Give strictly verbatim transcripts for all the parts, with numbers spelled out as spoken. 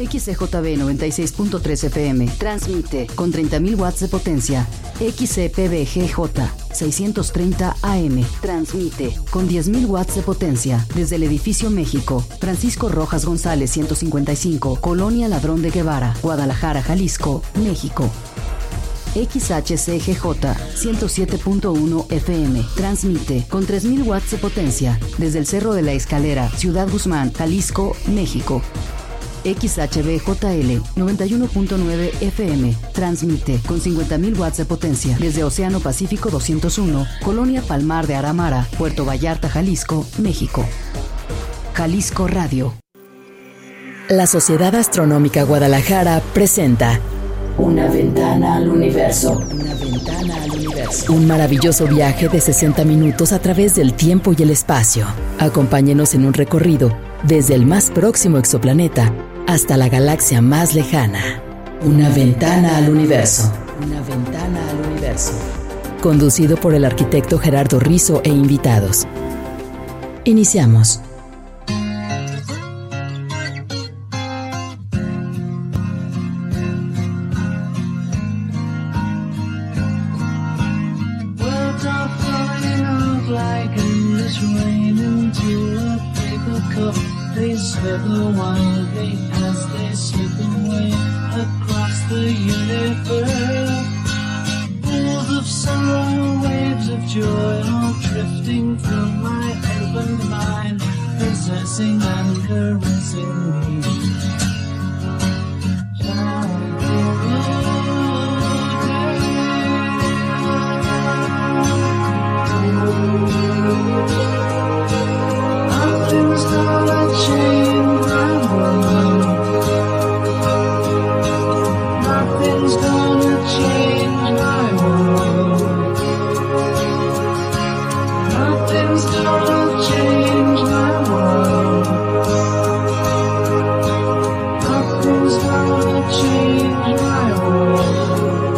X C J B noventa y seis punto tres F M transmite con treinta mil watts de potencia. X C P B G J seiscientos treinta A M transmite con diez mil watts de potencia desde el Edificio México, Francisco Rojas González ciento cincuenta y cinco, Colonia Ladrón de Guevara, Guadalajara, Jalisco, México. X H C G J ciento siete punto uno F M transmite con tres mil watts de potencia desde el Cerro de la Escalera, Ciudad Guzmán, Jalisco, México. X H B J L noventa y uno punto nueve F M transmite con cincuenta mil watts de potencia desde Océano Pacífico doscientos uno, Colonia Palmar de Aramara, Puerto Vallarta, Jalisco, México. Jalisco Radio. La Sociedad Astronómica Guadalajara presenta Una ventana al universo. Una ventana al universo. Un maravilloso viaje de sesenta minutos a través del tiempo y el espacio. Acompáñenos en un recorrido desde el más próximo exoplaneta hasta la galaxia más lejana. Una ventana al universo. Una ventana al universo. Conducido por el arquitecto Gerardo Rizzo e invitados. Iniciamos. They swivel wildly as they slip away across the universe. Pools of sorrow, waves of joy, all drifting through my opened mind, possessing and caressing me. Nothing's gonna change my world. Nothing's gonna change my world. Nothing's gonna change my world. Nothing's gonna change my world.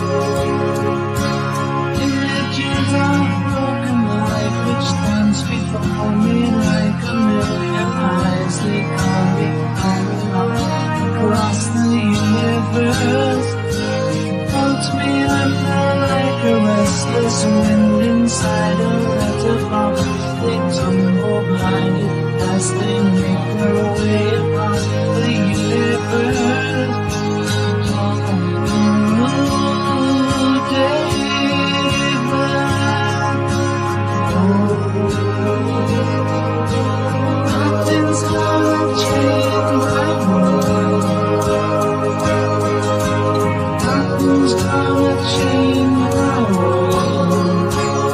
Images of broken life which stands before me like a million eyes. They call me on across the universe. Holds me under like a restless wind inside a letterbox. They tumble blinded as they make their way across the universe. Nothing's gonna change my world. Nothing's gonna change my world.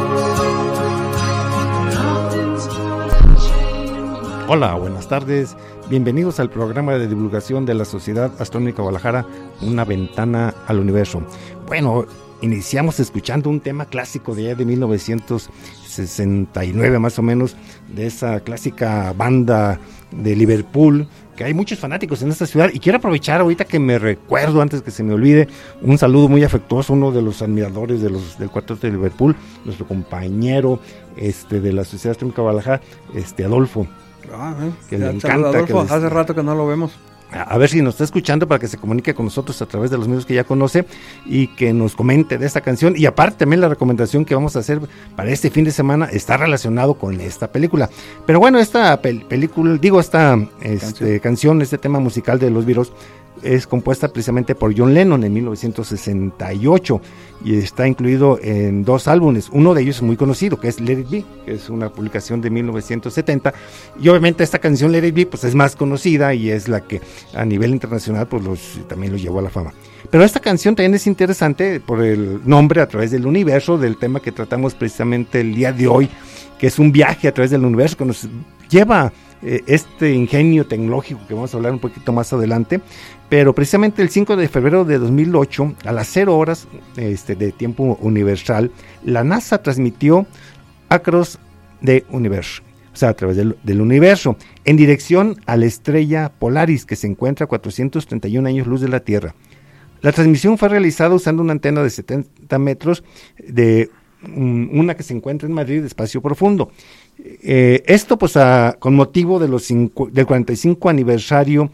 Nothing's gonna change my world. Hola, buenas tardes. Bienvenidos al programa de divulgación de la Sociedad Astronómica Guadalajara, Una ventana al universo. Bueno, iniciamos escuchando un tema clásico de, de mil novecientos sesenta y nueve más o menos, de esa clásica banda de Liverpool, que hay muchos fanáticos en esta ciudad, y quiero aprovechar ahorita que me recuerdo, antes que se me olvide, un saludo muy afectuoso a uno de los admiradores de los del cuarteto de Liverpool, nuestro compañero este de la Sociedad Astronómica Guadalajara, este Adolfo. Ah, eh. Que ya, le encanta. Adolfo, que les, hace rato que no lo vemos. A ver si nos está escuchando para que se comunique con nosotros a través de los medios que ya conoce y que nos comente de esta canción. Y aparte también la recomendación que vamos a hacer para este fin de semana está relacionado con esta película. Pero bueno, esta pel- película, digo esta este, canción. canción, este tema musical de los Beatles es compuesta precisamente por John Lennon en mil novecientos sesenta y ocho y está incluido en dos álbumes. Uno de ellos es muy conocido, que es Let It Be, que es una publicación de mil novecientos setenta, y obviamente esta canción Let It Be pues es más conocida y es la que a nivel internacional pues los, también los llevó a la fama. Pero esta canción también es interesante por el nombre, A través del universo, del tema que tratamos precisamente el día de hoy, que es un viaje a través del universo que nos lleva eh, este ingenio tecnológico que vamos a hablar un poquito más adelante. Pero precisamente el cinco de febrero de dos mil ocho, a las cero horas este, de tiempo universal, la NASA transmitió Across the Universe, o sea, a través del, del universo, en dirección a la estrella Polaris, que se encuentra a cuatrocientos treinta y un años luz de la Tierra. La transmisión fue realizada usando una antena de setenta metros, de um, una que se encuentra en Madrid, de espacio profundo. Eh, esto pues a, con motivo de los cincu- del cuarenta y cinco aniversario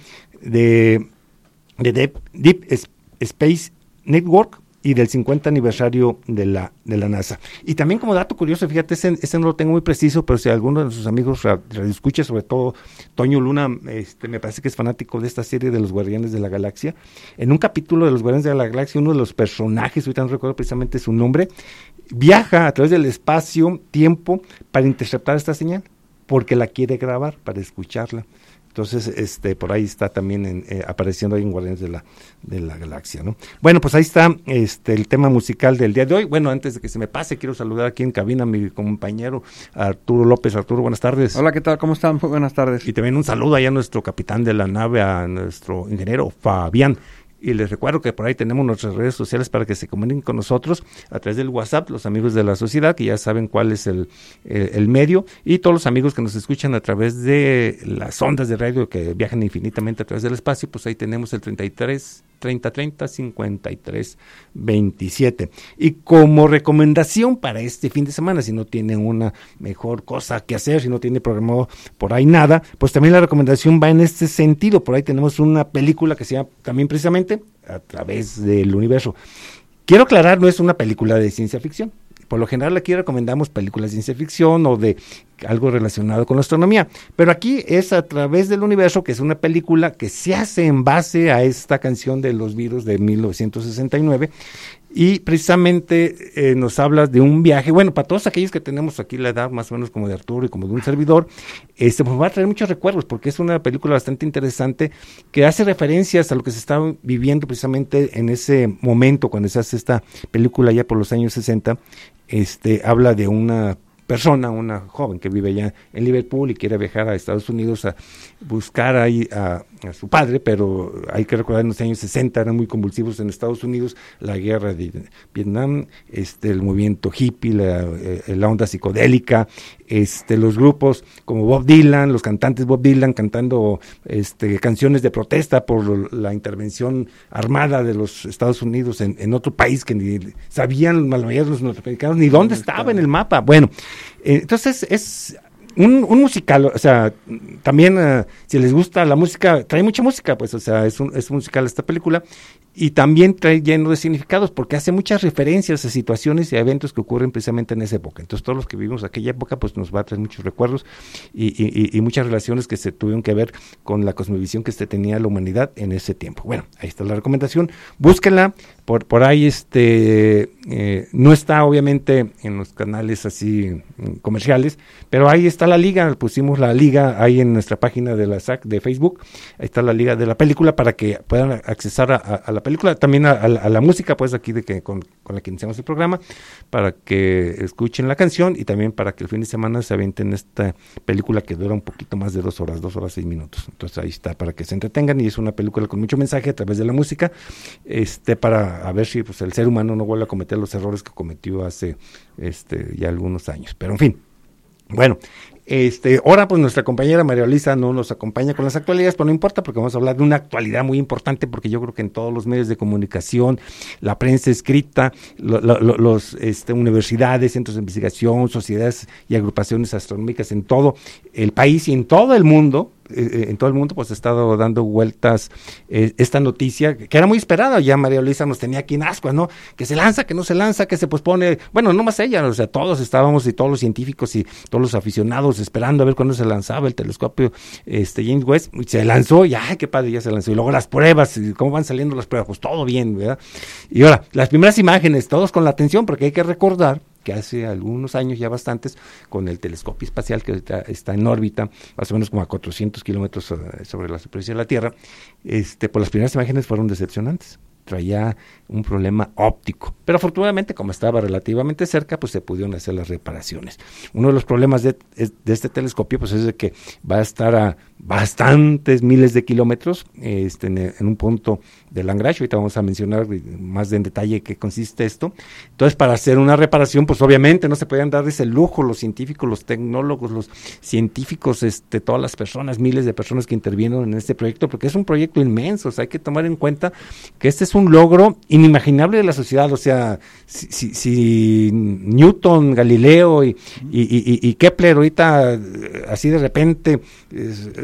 de, de Deep, Deep Space Network y del cincuenta aniversario de la de la NASA. Y también como dato curioso, fíjate, ese, ese no lo tengo muy preciso, pero si alguno de nuestros amigos radioescucha, sobre todo Toño Luna, este, me parece que es fanático de esta serie de los Guardianes de la Galaxia, en un capítulo de los Guardianes de la Galaxia, uno de los personajes, ahorita no recuerdo precisamente su nombre, viaja a través del espacio-tiempo para interceptar esta señal, porque la quiere grabar, para escucharla. Entonces, este, por ahí está también en, eh, apareciendo ahí en Guardianes de la, de la Galaxia, ¿no? Bueno, pues ahí está este el tema musical del día de hoy. Bueno, antes de que se me pase, quiero saludar aquí en cabina a mi compañero Arturo López. Arturo, buenas tardes. Hola, ¿qué tal? ¿Cómo están? Muy buenas tardes. Y también un saludo allá a nuestro capitán de la nave, a nuestro ingeniero Fabián. Y les recuerdo que por ahí tenemos nuestras redes sociales para que se comuniquen con nosotros a través del WhatsApp, los amigos de la sociedad, que ya saben cuál es el, el, el medio, y todos los amigos que nos escuchan a través de las ondas de radio que viajan infinitamente a través del espacio, pues ahí tenemos el treinta y tres, treinta, treinta, cincuenta y tres, veintisiete. Y como recomendación para este fin de semana, si no tienen una mejor cosa que hacer, si no tiene programado por ahí nada, pues también la recomendación va en este sentido. Por ahí tenemos una película que se llama también precisamente A través del universo. Quiero aclarar, no es una película de ciencia ficción. Por lo general aquí recomendamos películas de ciencia ficción o de algo relacionado con la astronomía, pero aquí es A través del universo, que es una película que se hace en base a esta canción de los Beatles de mil novecientos sesenta y nueve, y precisamente eh, nos habla de un viaje. Bueno, para todos aquellos que tenemos aquí la edad más o menos como de Arturo y como de un servidor, este pues va a traer muchos recuerdos, porque es una película bastante interesante que hace referencias a lo que se estaba viviendo precisamente en ese momento cuando se hace esta película ya por los años sesenta. Este habla de una persona, una joven que vive allá en Liverpool y quiere viajar a Estados Unidos a buscar ahí a, a su padre, pero hay que recordar en los años sesenta eran muy convulsivos en Estados Unidos, la guerra de Vietnam, este el movimiento hippie, la, eh, la onda psicodélica, este los grupos como Bob Dylan, los cantantes Bob Dylan cantando este canciones de protesta por la intervención armada de los Estados Unidos en, en otro país que ni sabían la mayoría de los norteamericanos ni dónde estaba en el mapa. Bueno, eh, entonces es Un, un musical, o sea, también uh, si les gusta la música, trae mucha música, pues, o sea, es un, es un musical esta película, y también trae lleno de significados, porque hace muchas referencias a situaciones y a eventos que ocurren precisamente en esa época. Entonces, todos los que vivimos aquella época, pues, nos va a traer muchos recuerdos y, y, y muchas relaciones que se tuvieron que ver con la cosmovisión que se tenía la humanidad en ese tiempo. Bueno, ahí está la recomendación, búsquenla, por, por ahí, este, eh, no está obviamente en los canales así comerciales, pero ahí está la liga, pusimos la liga ahí en nuestra página de la S A C de Facebook, ahí está la liga de la película para que puedan accesar a, a, a la película, también a, a, la, a la música, pues aquí de que con, con la que iniciamos el programa, para que escuchen la canción y también para que el fin de semana se avienten esta película que dura un poquito más de dos horas, dos horas seis minutos. Entonces ahí está para que se entretengan, y es una película con mucho mensaje a través de la música, este para a ver si pues el ser humano no vuelve a cometer los errores que cometió hace este ya algunos años. Pero en fin, bueno, este, ahora pues nuestra compañera María Luisa no nos acompaña con las actualidades, pero no importa, porque vamos a hablar de una actualidad muy importante, porque yo creo que en todos los medios de comunicación, la prensa escrita, lo, lo, los este, universidades, centros de investigación, sociedades y agrupaciones astronómicas en todo el país y en todo el mundo, eh, en todo el mundo pues ha estado dando vueltas eh, esta noticia, que era muy esperada. Ya María Luisa nos tenía aquí en ascuas, ¿no? Que se lanza, que no se lanza, que se pospone, bueno, no más ella, o sea, todos estábamos y todos los científicos y todos los aficionados esperando a ver cuándo se lanzaba el telescopio este James Webb, y se lanzó, y ay, qué padre, ya se lanzó, y luego las pruebas, y cómo van saliendo las pruebas, pues todo bien, ¿verdad? Y ahora, las primeras imágenes, todos con la atención, porque hay que recordar que hace algunos años, ya bastantes, con el telescopio espacial que está, está en órbita, más o menos como a cuatrocientos kilómetros sobre la superficie de la Tierra, este, pues las primeras imágenes fueron decepcionantes. Traía un problema óptico, pero afortunadamente, como estaba relativamente cerca, pues se pudieron hacer las reparaciones. Uno de los problemas de, de este telescopio pues es de que va a estar a bastantes miles de kilómetros este, en, en un punto de Lagrange. Ahorita vamos a mencionar más en detalle qué consiste esto. Entonces, para hacer una reparación, pues obviamente no se podían dar ese lujo los científicos, los tecnólogos, los científicos, este, todas las personas, miles de personas que intervinieron en este proyecto, porque es un proyecto inmenso. O sea, hay que tomar en cuenta que este es un logro inimaginable de la sociedad. O sea, si, si, si Newton, Galileo y, y, y, y Kepler ahorita así de repente eh,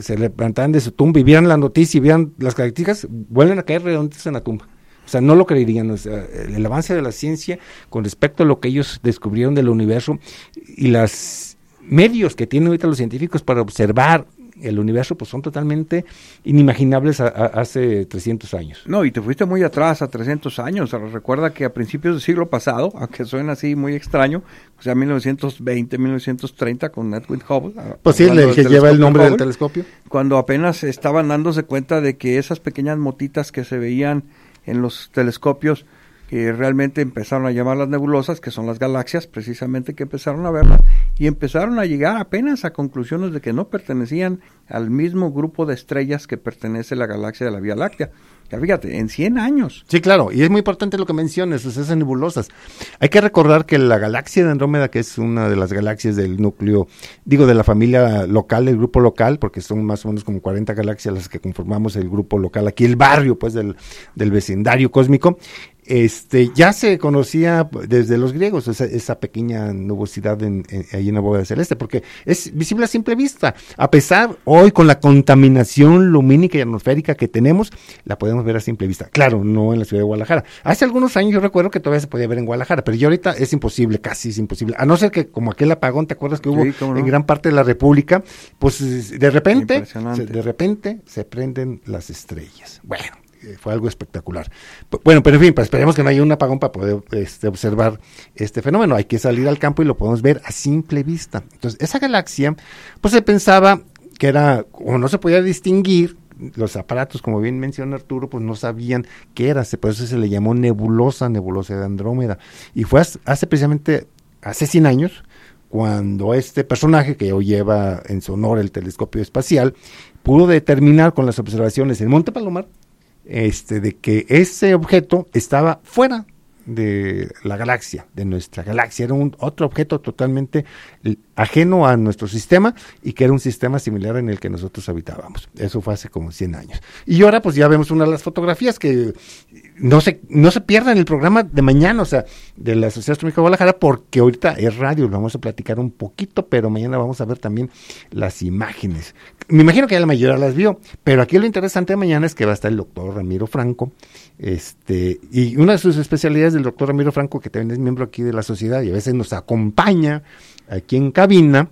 se levantaran de su tumba y vieran la noticia y vieran las características, vuelven a caer redonditos en la tumba. O sea, no lo creerían. O sea, el avance de la ciencia con respecto a lo que ellos descubrieron del universo y los medios que tienen ahorita los científicos para observar el universo, pues son totalmente inimaginables a, a, hace trescientos años. No, y te fuiste muy atrás, a trescientos años. Recuerda que a principios del siglo pasado, aunque suena así muy extraño, o sea, mil novecientos veinte, mil novecientos treinta, con Edwin Hubble. Pues sí, el que lleva el nombre Hubble, del telescopio. Cuando apenas estaban dándose cuenta de que esas pequeñas motitas que se veían en los telescopios, que realmente empezaron a llamar las nebulosas, que son las galaxias, precisamente, que empezaron a verlas, y empezaron a llegar apenas a conclusiones de que no pertenecían al mismo grupo de estrellas que pertenece la galaxia de la Vía Láctea. Ya fíjate, en cien años. Sí, claro, y es muy importante lo que mencionas, esas nebulosas. Hay que recordar que la galaxia de Andrómeda, que es una de las galaxias del núcleo, digo, de la familia local, del grupo local, porque son más o menos como cuarenta galaxias las que conformamos el grupo local, aquí el barrio, pues, del, del vecindario cósmico. Este, ya se conocía desde los griegos esa, esa pequeña nubosidad en, en, ahí en la bóveda celeste, porque es visible a simple vista. A pesar, hoy con la contaminación lumínica y atmosférica que tenemos, la podemos ver a simple vista. Claro, no en la ciudad de Guadalajara. Hace algunos años yo recuerdo que todavía se podía ver en Guadalajara, pero ya ahorita es imposible, casi es imposible. A no ser que como aquel apagón, ¿te acuerdas que hubo sí, no? en gran parte de la República? Pues de repente, se, de repente se prenden las estrellas. Bueno. Fue algo espectacular. Bueno, pero en fin, pues esperemos que no haya un apagón para poder este, observar este fenómeno. Hay que salir al campo y lo podemos ver a simple vista. Entonces, esa galaxia, pues se pensaba que era, como no se podía distinguir, los aparatos, como bien menciona Arturo, pues no sabían qué era, por eso se le llamó nebulosa, nebulosa de Andrómeda. Y fue hace precisamente, hace cien años, cuando este personaje, que hoy lleva en su honor el telescopio espacial, pudo determinar con las observaciones en Monte Palomar, Este, de que ese objeto estaba fuera de la galaxia, de nuestra galaxia, era un otro objeto totalmente ajeno a nuestro sistema y que era un sistema similar en el que nosotros habitábamos. Eso fue hace como cien años. Y ahora pues ya vemos una de las fotografías que no se, no se pierdan el programa de mañana, o sea, de la Sociedad Astronómica de Guadalajara, porque ahorita es radio, lo vamos a platicar un poquito, pero mañana vamos a ver también las imágenes. Me imagino que ya la mayoría las vio, pero aquí lo interesante de mañana es que va a estar el doctor Ramiro Franco, este, y una de sus especialidades del doctor Ramiro Franco, que también es miembro aquí de la sociedad y a veces nos acompaña aquí en cabina,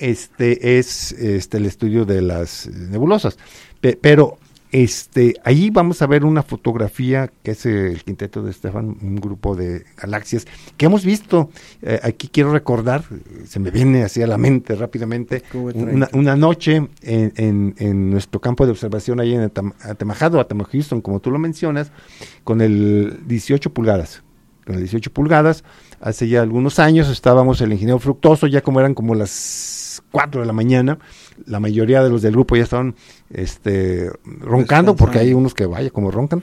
este, es este el estudio de las nebulosas. Pe- pero este, ahí vamos a ver una fotografía que es el quinteto de Stefan, un grupo de galaxias que hemos visto. Eh, aquí quiero recordar, se me viene así a la mente rápidamente, una, una noche en, en, en nuestro campo de observación ahí en Atam- Atemajado, Atamo Houston, como tú lo mencionas, con el dieciocho pulgadas. Con el dieciocho pulgadas, hace ya algunos años estábamos el ingeniero Fructuoso, ya como eran como las cuatro de la mañana, la mayoría de los del grupo ya estaban este, roncando, porque hay unos que vaya como roncan,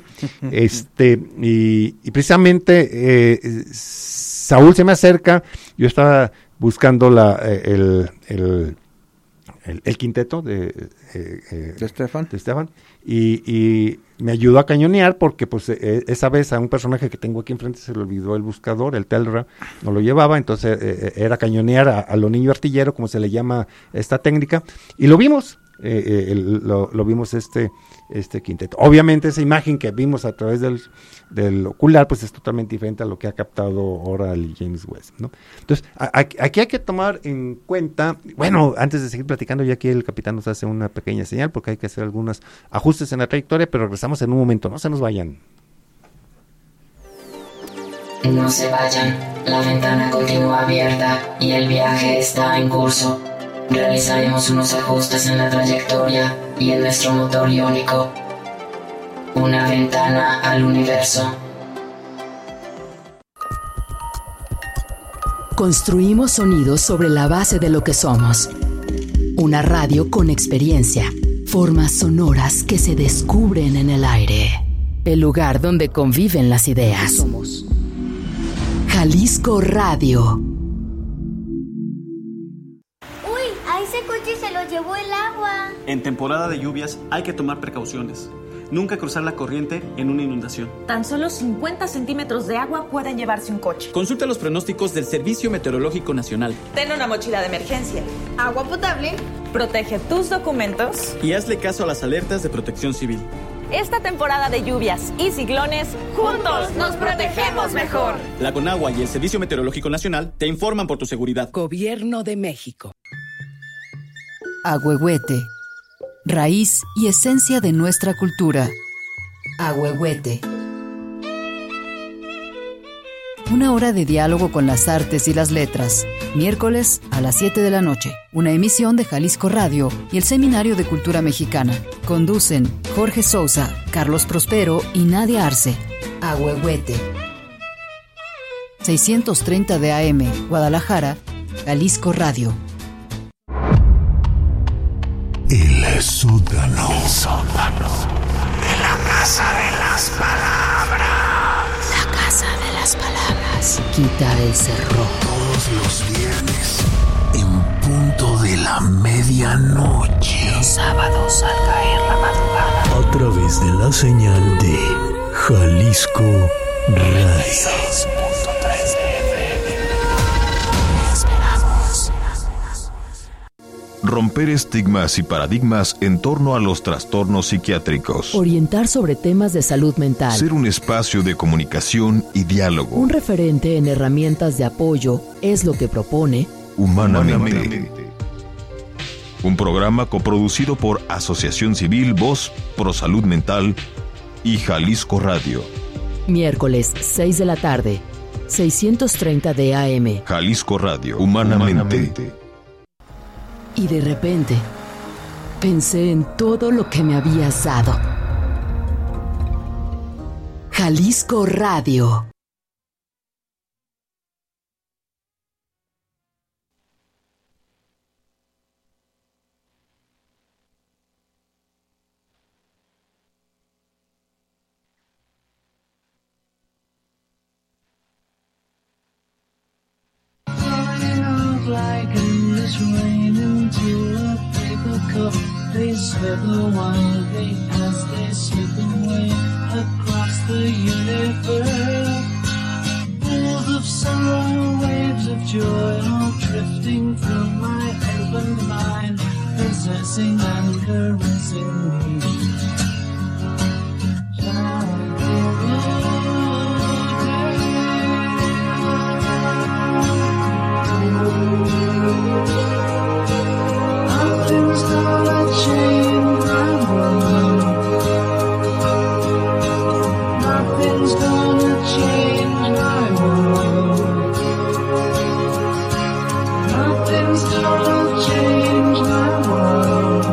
este y, y precisamente eh, Saúl se me acerca, yo estaba buscando la eh, el, el, el, el quinteto de, eh, eh, de Stefan, de Stefan y, y me ayudó a cañonear porque pues eh, esa vez a un personaje que tengo aquí enfrente se le olvidó el buscador, el Telra, no lo llevaba, entonces eh, era cañonear a, a lo niño artillero, como se le llama esta técnica, y lo vimos, eh, eh, el, lo, lo vimos este este quinteto. Obviamente esa imagen que vimos a través del, del ocular pues es totalmente diferente a lo que ha captado ahora el James Webb, ¿no? Entonces, a, a, aquí hay que tomar en cuenta, bueno, antes de seguir platicando, ya aquí el capitán nos hace una pequeña señal porque hay que hacer algunos ajustes en la trayectoria, pero regresamos en un momento, no se nos vayan. No se vayan, la ventana continúa abierta y el viaje está en curso. Realizaremos unos ajustes en la trayectoria y en nuestro motor iónico. Una ventana al universo. Construimos sonidos sobre la base de lo que somos. Una radio con experiencia. Formas sonoras que se descubren en el aire. El lugar donde conviven las ideas. Somos Jalisco Radio. Se lo llevó el agua. En temporada de lluvias hay que tomar precauciones. Nunca cruzar la corriente en una inundación. Tan solo cincuenta centímetros de agua pueden llevarse un coche. Consulta los pronósticos del Servicio Meteorológico Nacional. Ten una mochila de emergencia. Agua potable, Protege tus documentos y hazle caso a las alertas de Protección Civil. Esta temporada de lluvias y ciclones, juntos nos protegemos mejor. La Conagua y el Servicio Meteorológico Nacional te informan por tu seguridad. Gobierno de México. Ahuehuete. Raíz y esencia de nuestra cultura. Ahuehuete. Una hora de diálogo con las artes y las letras. Miércoles a las siete de la noche. Una emisión de Jalisco Radio y el Seminario de Cultura Mexicana. Conducen Jorge Sousa, Carlos Prospero y Nadia Arce. Ahuehuete. seiscientos treinta de A M, Guadalajara, Jalisco Radio. El sótano. El sótano de la Casa de las Palabras. La Casa de las Palabras. Quitar el cerrojo. Todos los viernes, en punto de la medianoche. Los sábados al caer la madrugada. A través de la señal de Jalisco Radio. Romper estigmas y paradigmas en torno a los trastornos psiquiátricos. Orientar sobre temas de salud mental. Ser un espacio de comunicación y diálogo. Un referente en herramientas de apoyo es lo que propone Humanamente. Humanamente. Un programa coproducido por Asociación Civil Voz Pro Salud Mental y Jalisco Radio. Miércoles, seis de la tarde, seiscientos treinta de A M. Jalisco Radio. Humanamente. Humanamente. Y de repente, pensé en todo lo que me habías dado. Jalisco Radio. Into a paper cup, they slither wildly as they slip away across the universe. Pools of sorrow, waves of joy, all drifting through my open mind, possessing and caressing me. Nothing's gonna change my world. Nothing's gonna change my world. Nothing's gonna change my world.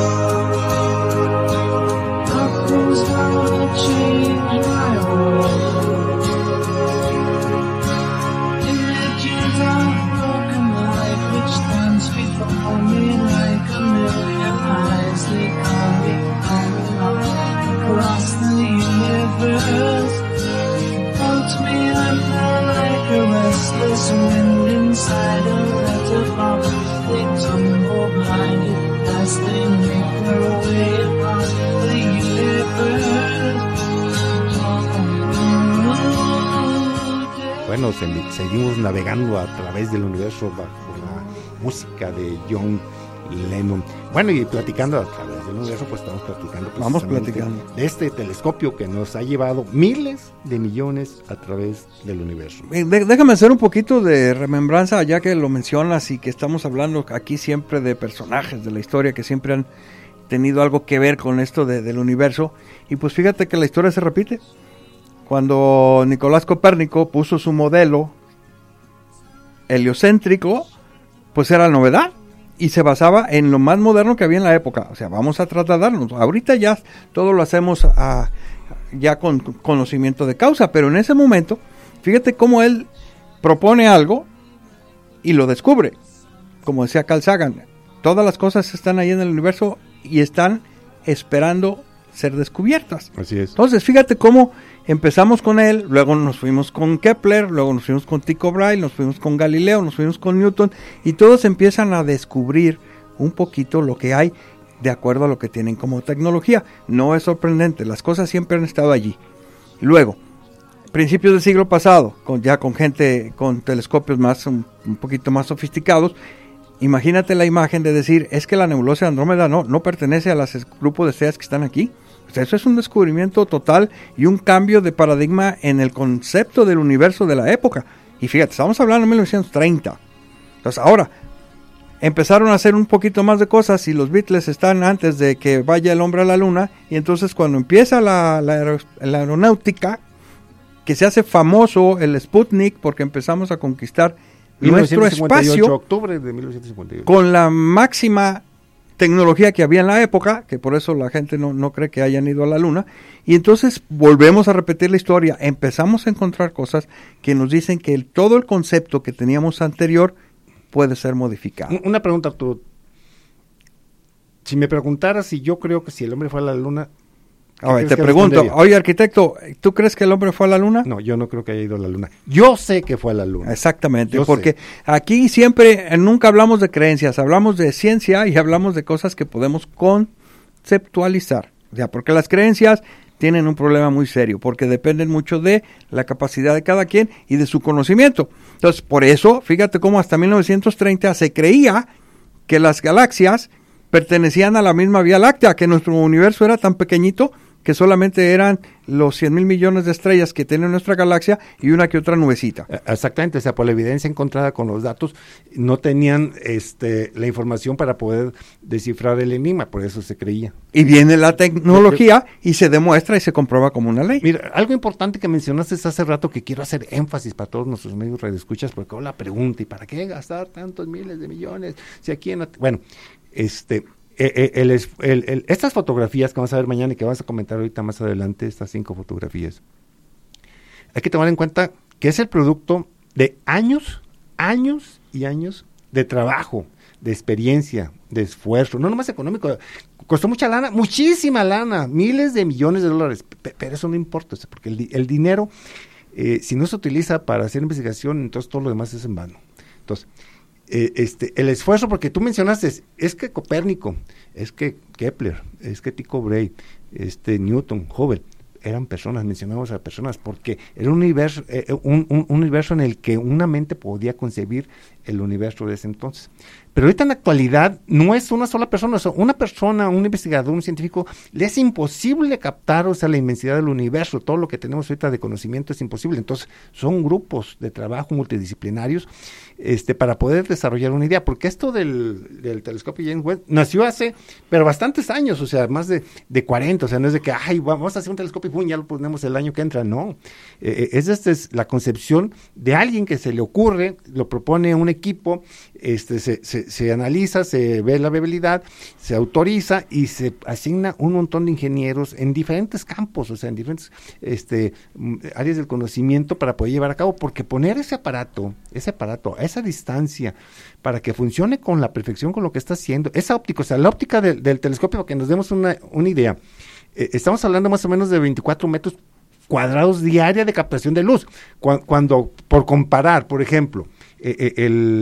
Nothing's gonna change my world. Images of broken life which stands before me like a million eyes. They call me on across the universe. Holds me under like a restless wind inside a letterbox. They tumble blinded as they make their way across the universe. Bueno, se- seguimos navegando a través del universo bajo la música de John Lennon. Bueno, y platicando a través del universo, pues estamos platicando Vamos precisamente platicando. de este telescopio que nos ha llevado miles de millones a través del universo. Eh, de- déjame hacer un poquito de remembranza, ya que lo mencionas y que estamos hablando aquí siempre de personajes de la historia que siempre han tenido algo que ver con esto de- del universo. Y pues fíjate que la historia se repite. Cuando Nicolás Copérnico puso su modelo heliocéntrico, pues era novedad y se basaba en lo más moderno que había en la época. O sea, vamos a trasladarnos. Ahorita ya todo lo hacemos a, ya con conocimiento de causa, pero en ese momento, fíjate cómo él propone algo y lo descubre. Como decía Carl Sagan, todas las cosas están ahí en el universo y están esperando ser descubiertas. Así es. Entonces, fíjate cómo empezamos con él, luego nos fuimos con Kepler, luego nos fuimos con Tycho Brahe, nos fuimos con Galileo, nos fuimos con Newton, y todos empiezan a descubrir un poquito lo que hay de acuerdo a lo que tienen como tecnología. No es sorprendente, las cosas siempre han estado allí. Luego, principios del siglo pasado, con, ya con gente con telescopios más un, un poquito más sofisticados, imagínate la imagen de decir, es que la nebulosa de Andrómeda no, no pertenece a los grupos de estrellas que están aquí. O sea, eso es un descubrimiento total y un cambio de paradigma en el concepto del universo de la época. Y fíjate, estamos hablando de mil novecientos treinta. Entonces, ahora, empezaron a hacer un poquito más de cosas y los Beatles están antes de que vaya el hombre a la luna. Y entonces cuando empieza la, la, aer- la aeronáutica, que se hace famoso el Sputnik porque empezamos a conquistar nuestro espacio, octubre de mil novecientos cincuenta y ocho. con la máxima tecnología que había en la época, que por eso la gente no, no cree que hayan ido a la luna, y entonces volvemos a repetir la historia, empezamos a encontrar cosas que nos dicen que el, todo el concepto que teníamos anterior puede ser modificado. Una pregunta, Arturo. Si me preguntaras si yo creo que si el hombre fue a la luna... A ver, te pregunto, oye arquitecto, ¿tú crees que el hombre fue a la luna? No, yo no creo que haya ido a la luna. Yo sé que fue a la luna. Exactamente, Yo porque sé. aquí siempre, eh, nunca hablamos de creencias, hablamos de ciencia y hablamos de cosas que podemos conceptualizar. O sea, porque las creencias tienen un problema muy serio, porque dependen mucho de la capacidad de cada quien y de su conocimiento. Entonces, por eso, fíjate cómo hasta mil novecientos treinta se creía que las galaxias pertenecían a la misma Vía Láctea, que nuestro universo era tan pequeñito que solamente eran los cien mil millones de estrellas que tiene nuestra galaxia y una que otra nubecita. Exactamente, o sea, por la evidencia encontrada con los datos, no tenían este, la información para poder descifrar el enigma, por eso se creía. Y viene la tecnología y se demuestra y se comprueba como una ley. Mira, algo importante que mencionaste hace rato que quiero hacer énfasis para todos nuestros medios radioescuchas, porque hago la pregunta, ¿y para qué gastar tantos miles de millones? Si aquí en la... Bueno, este... El, el, el, el, estas fotografías que vamos a ver mañana y que vamos a comentar ahorita más adelante, estas cinco fotografías, hay que tomar en cuenta que es el producto de años, años y años de trabajo, de experiencia, de esfuerzo, no nomás económico, costó mucha lana, muchísima lana, miles de millones de dólares, pero eso no importa, porque el, el dinero, eh, si no se utiliza para hacer investigación, entonces todo lo demás es en vano. Entonces, Eh, este, el esfuerzo, porque tú mencionaste, es que Copérnico, es que Kepler, es que Tycho Brahe, este, Newton, Hubble, eran personas, mencionamos a personas, porque era un universo, eh, un, un, un universo en el que una mente podía concebir el universo de ese entonces. Pero ahorita en la actualidad no es una sola persona, o sea, una persona, un investigador, un científico, le es imposible captar, o sea, la inmensidad del universo, todo lo que tenemos ahorita de conocimiento es imposible. Entonces, son grupos de trabajo multidisciplinarios este, para poder desarrollar una idea, porque esto del, del telescopio James Webb nació hace, pero bastantes años, o sea, más de, de cuarenta, o sea, no es de que, ay, vamos a hacer un telescopio y pum, ya lo ponemos el año que entra, no. Eh, es, esta es la concepción de alguien que se le ocurre, lo propone un equipo, este, se, se se analiza, se ve la viabilidad, se autoriza y se asigna un montón de ingenieros en diferentes campos, o sea, en diferentes este, áreas del conocimiento para poder llevar a cabo, porque poner ese aparato, ese aparato a esa distancia, para que funcione con la perfección con lo que está haciendo, esa óptica, o sea, la óptica del, del telescopio, para que nos demos una, una idea, eh, estamos hablando más o menos de veinticuatro metros cuadrados diaria de captación de luz, cuando, cuando por comparar, por ejemplo, Eh,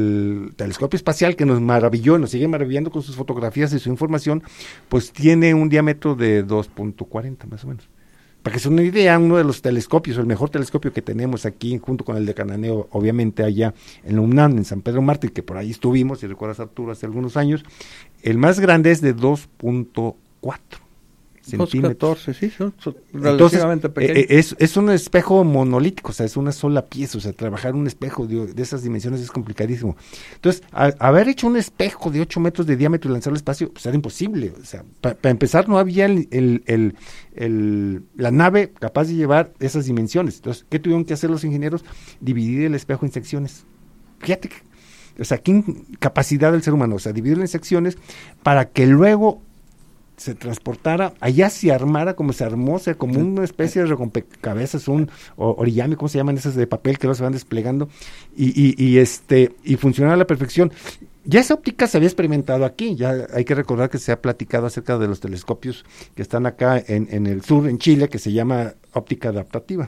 el telescopio espacial que nos maravilló, nos sigue maravillando con sus fotografías y su información, pues tiene un diámetro de dos punto cuarenta más o menos. Para que se una idea, uno de los telescopios, el mejor telescopio que tenemos aquí, junto con el de Cananeo, obviamente allá en la UNAM, en San Pedro Mártir, que por ahí estuvimos, si recuerdas Arturo, hace algunos años, el más grande es de dos punto cuatro centímetros. catorce, sí, son, son relativamente Entonces, pequeños. eh, es, es un espejo monolítico, o sea, es una sola pieza, o sea, trabajar un espejo de, de esas dimensiones es complicadísimo. Entonces, a, haber hecho un espejo de ocho metros de diámetro y lanzarlo al espacio, pues era imposible, o sea, para pa empezar no había el, el, el, el, la nave capaz de llevar esas dimensiones. Entonces, ¿qué tuvieron que hacer los ingenieros? Dividir el espejo en secciones. Fíjate, o sea, qué capacidad del ser humano, o sea, dividirlo en secciones para que luego se transportara, allá se armara como se armó, o sea, como una especie de rompecabezas, un o, origami, ¿cómo se llaman esas de papel que luego se van desplegando? Y, y, y este, y funcionara a la perfección. Ya esa óptica se había experimentado aquí, ya hay que recordar que se ha platicado acerca de los telescopios que están acá en, en el sur, en Chile, que se llama óptica adaptativa,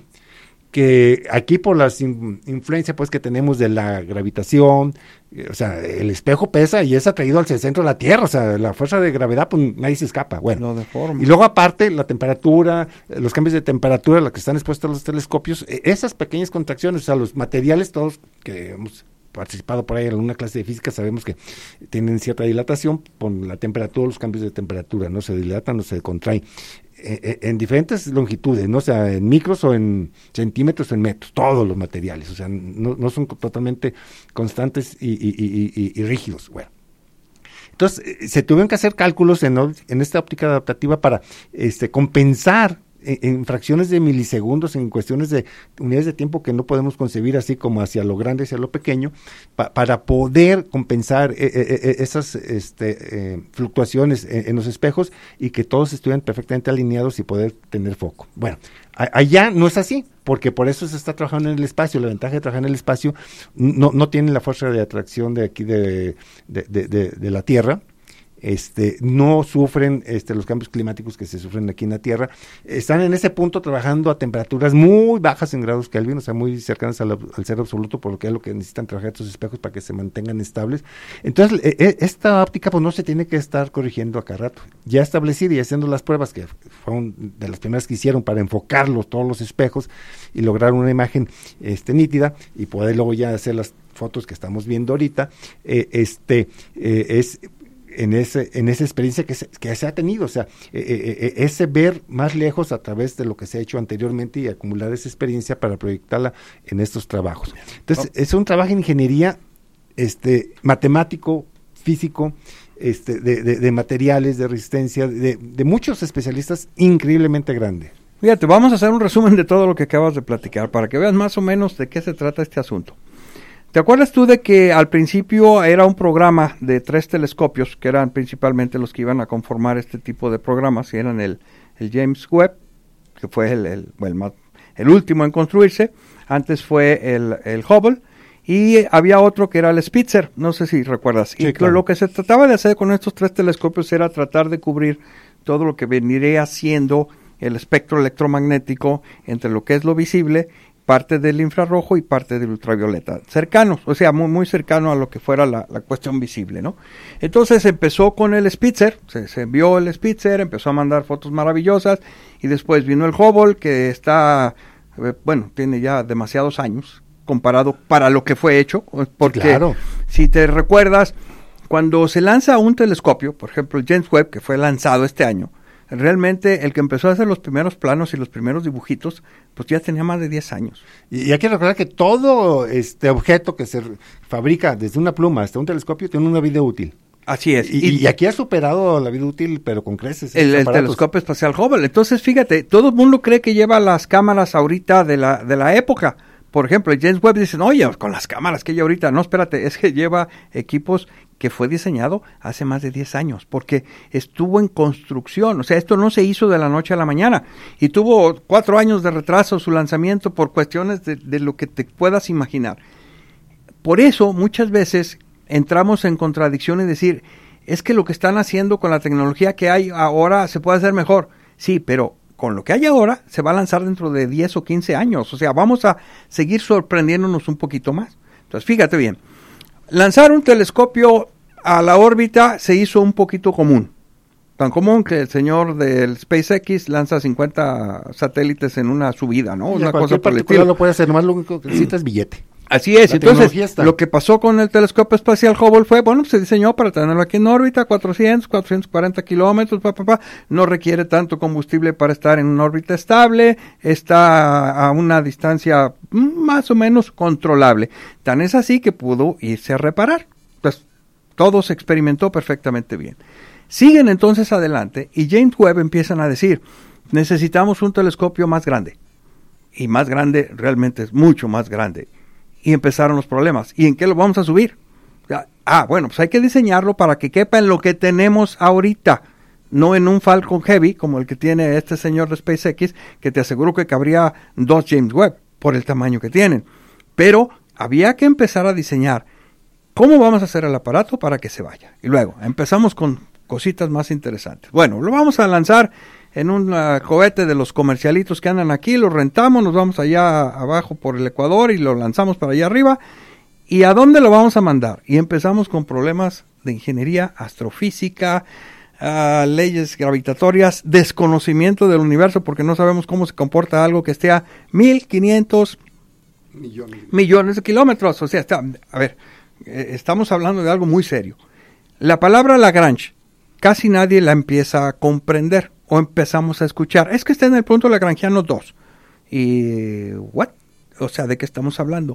que aquí por la in, influencia pues que tenemos de la gravitación, eh, o sea, el espejo pesa y es atraído al centro de la Tierra, o sea, la fuerza de gravedad, pues nadie se escapa, bueno. No deforma. Y luego aparte, la temperatura, eh, los cambios de temperatura a los que están expuestos los telescopios, eh, esas pequeñas contracciones, o sea, los materiales todos que hemos participado por ahí en alguna clase de física, sabemos que tienen cierta dilatación por la temperatura, los cambios de temperatura, no se dilatan, no se contraen. En, en diferentes longitudes, ¿no? O sea, en micros o en centímetros o en metros, todos los materiales, o sea, no, no son totalmente constantes y, y, y, y, y rígidos. Bueno, entonces se tuvieron que hacer cálculos en, en esta óptica adaptativa para este, compensar en, en fracciones de milisegundos, en cuestiones de unidades de tiempo que no podemos concebir, así como hacia lo grande, hacia lo pequeño, pa, para poder compensar eh, eh, esas este, eh, fluctuaciones en, en los espejos y que todos estuvieran perfectamente alineados y poder tener foco. Bueno, a, allá no es así, porque por eso se está trabajando en el espacio. La ventaja de trabajar en el espacio, no, no tiene la fuerza de atracción de aquí de, de, de, de, de la Tierra. Este, no sufren este, los cambios climáticos que se sufren aquí en la Tierra, están en ese punto trabajando a temperaturas muy bajas en grados Kelvin, o sea, muy cercanas al, al cero absoluto, por lo que es lo que necesitan trabajar estos espejos para que se mantengan estables. Entonces, eh, esta óptica pues no se tiene que estar corrigiendo a cada rato, ya establecida y haciendo las pruebas, que fueron de las primeras que hicieron para enfocarlos todos los espejos y lograr una imagen este, nítida, y poder luego ya hacer las fotos que estamos viendo ahorita, eh, este, eh, es... en ese en esa experiencia que se, que se ha tenido, o sea, eh, eh, ese ver más lejos a través de lo que se ha hecho anteriormente y acumular esa experiencia para proyectarla en estos trabajos. Entonces, oh. es un trabajo de ingeniería este matemático, físico, este de, de, de materiales, de resistencia, de, de muchos especialistas, increíblemente grande. Fíjate, vamos a hacer un resumen de todo lo que acabas de platicar, para que veas más o menos de qué se trata este asunto. ¿Te acuerdas tú de que al principio era un programa de tres telescopios, que eran principalmente los que iban a conformar este tipo de programas, y eran el, el James Webb, que fue el, el, el, el último en construirse, antes fue el, el Hubble, y había otro que era el Spitzer, no sé si recuerdas. Sí, y claro. Lo que se trataba de hacer con estos tres telescopios era tratar de cubrir todo lo que vendría siendo el espectro electromagnético entre lo que es lo visible, parte del infrarrojo y parte del ultravioleta, cercanos, o sea, muy, muy cercano a lo que fuera la, la cuestión visible, ¿no? Entonces empezó con el Spitzer, se, se envió el Spitzer, empezó a mandar fotos maravillosas, y después vino el Hubble, que está, eh, bueno, tiene ya demasiados años, comparado para lo que fue hecho, porque claro. Si te recuerdas, cuando se lanza un telescopio, por ejemplo el James Webb, que fue lanzado este año, realmente el que empezó a hacer los primeros planos y los primeros dibujitos, pues ya tenía más de diez años. Y, y hay que recordar que todo este objeto que se fabrica desde una pluma hasta un telescopio tiene una vida útil. Así es. Y, y, y aquí ha superado la vida útil, pero con creces. El, el telescopio espacial Hubble. Entonces, fíjate, todo el mundo cree que lleva las cámaras ahorita de la, de la época. Por ejemplo, el James Webb dicen, oye, con las cámaras que hay ahorita. No, espérate, es que lleva equipos que fue diseñado hace más de diez años, porque estuvo en construcción, o sea, esto no se hizo de la noche a la mañana, y tuvo cuatro años de retraso su lanzamiento por cuestiones de, de lo que te puedas imaginar. Por eso, muchas veces entramos en contradicción y decir, es que lo que están haciendo con la tecnología que hay ahora se puede hacer mejor. Sí, pero con lo que hay ahora se va a lanzar dentro de diez o quince años, o sea, vamos a seguir sorprendiéndonos un poquito más. Entonces, fíjate bien. Lanzar un telescopio a la órbita se hizo un poquito común, tan común que el señor del SpaceX lanza cincuenta satélites en una subida, ¿no? Y una cosa por el estilo. Lo puede hacer, nomás lo único que necesita es billete. Así es, la entonces lo que pasó con el telescopio espacial Hubble fue, bueno, se diseñó para tenerlo aquí en órbita, cuatrocientos, cuatrocientos cuarenta kilómetros, pa, pa, pa, no requiere tanto combustible para estar en una órbita estable, está a una distancia más o menos controlable. Tan es así que pudo irse a reparar. Pues todo se experimentó perfectamente bien. Siguen entonces adelante y James Webb empiezan a decir, necesitamos un telescopio más grande. Y más grande, realmente es mucho más grande. Y empezaron los problemas. ¿Y en qué lo vamos a subir? Ah, bueno, pues hay que diseñarlo para que quepa en lo que tenemos ahorita, no en un Falcon Heavy como el que tiene este señor de SpaceX, que te aseguro que cabría dos James Webb por el tamaño que tienen. Pero había que empezar a diseñar cómo vamos a hacer el aparato para que se vaya. Y luego empezamos con cositas más interesantes. Bueno, lo vamos a lanzar en un uh, cohete de los comercialitos que andan aquí, lo rentamos, nos vamos allá abajo por el Ecuador y lo lanzamos para allá arriba. ¿Y a dónde lo vamos a mandar? Y empezamos con problemas de ingeniería, astrofísica, uh, leyes gravitatorias, desconocimiento del universo, porque no sabemos cómo se comporta algo que esté a mil quinientos Millones. Millones de kilómetros. O sea, está, a ver, eh, estamos hablando de algo muy serio. La palabra Lagrange, casi nadie la empieza a comprender o empezamos a escuchar. Es que está en el punto lagrangiano dos. Y, ¿what? O sea, ¿de qué estamos hablando?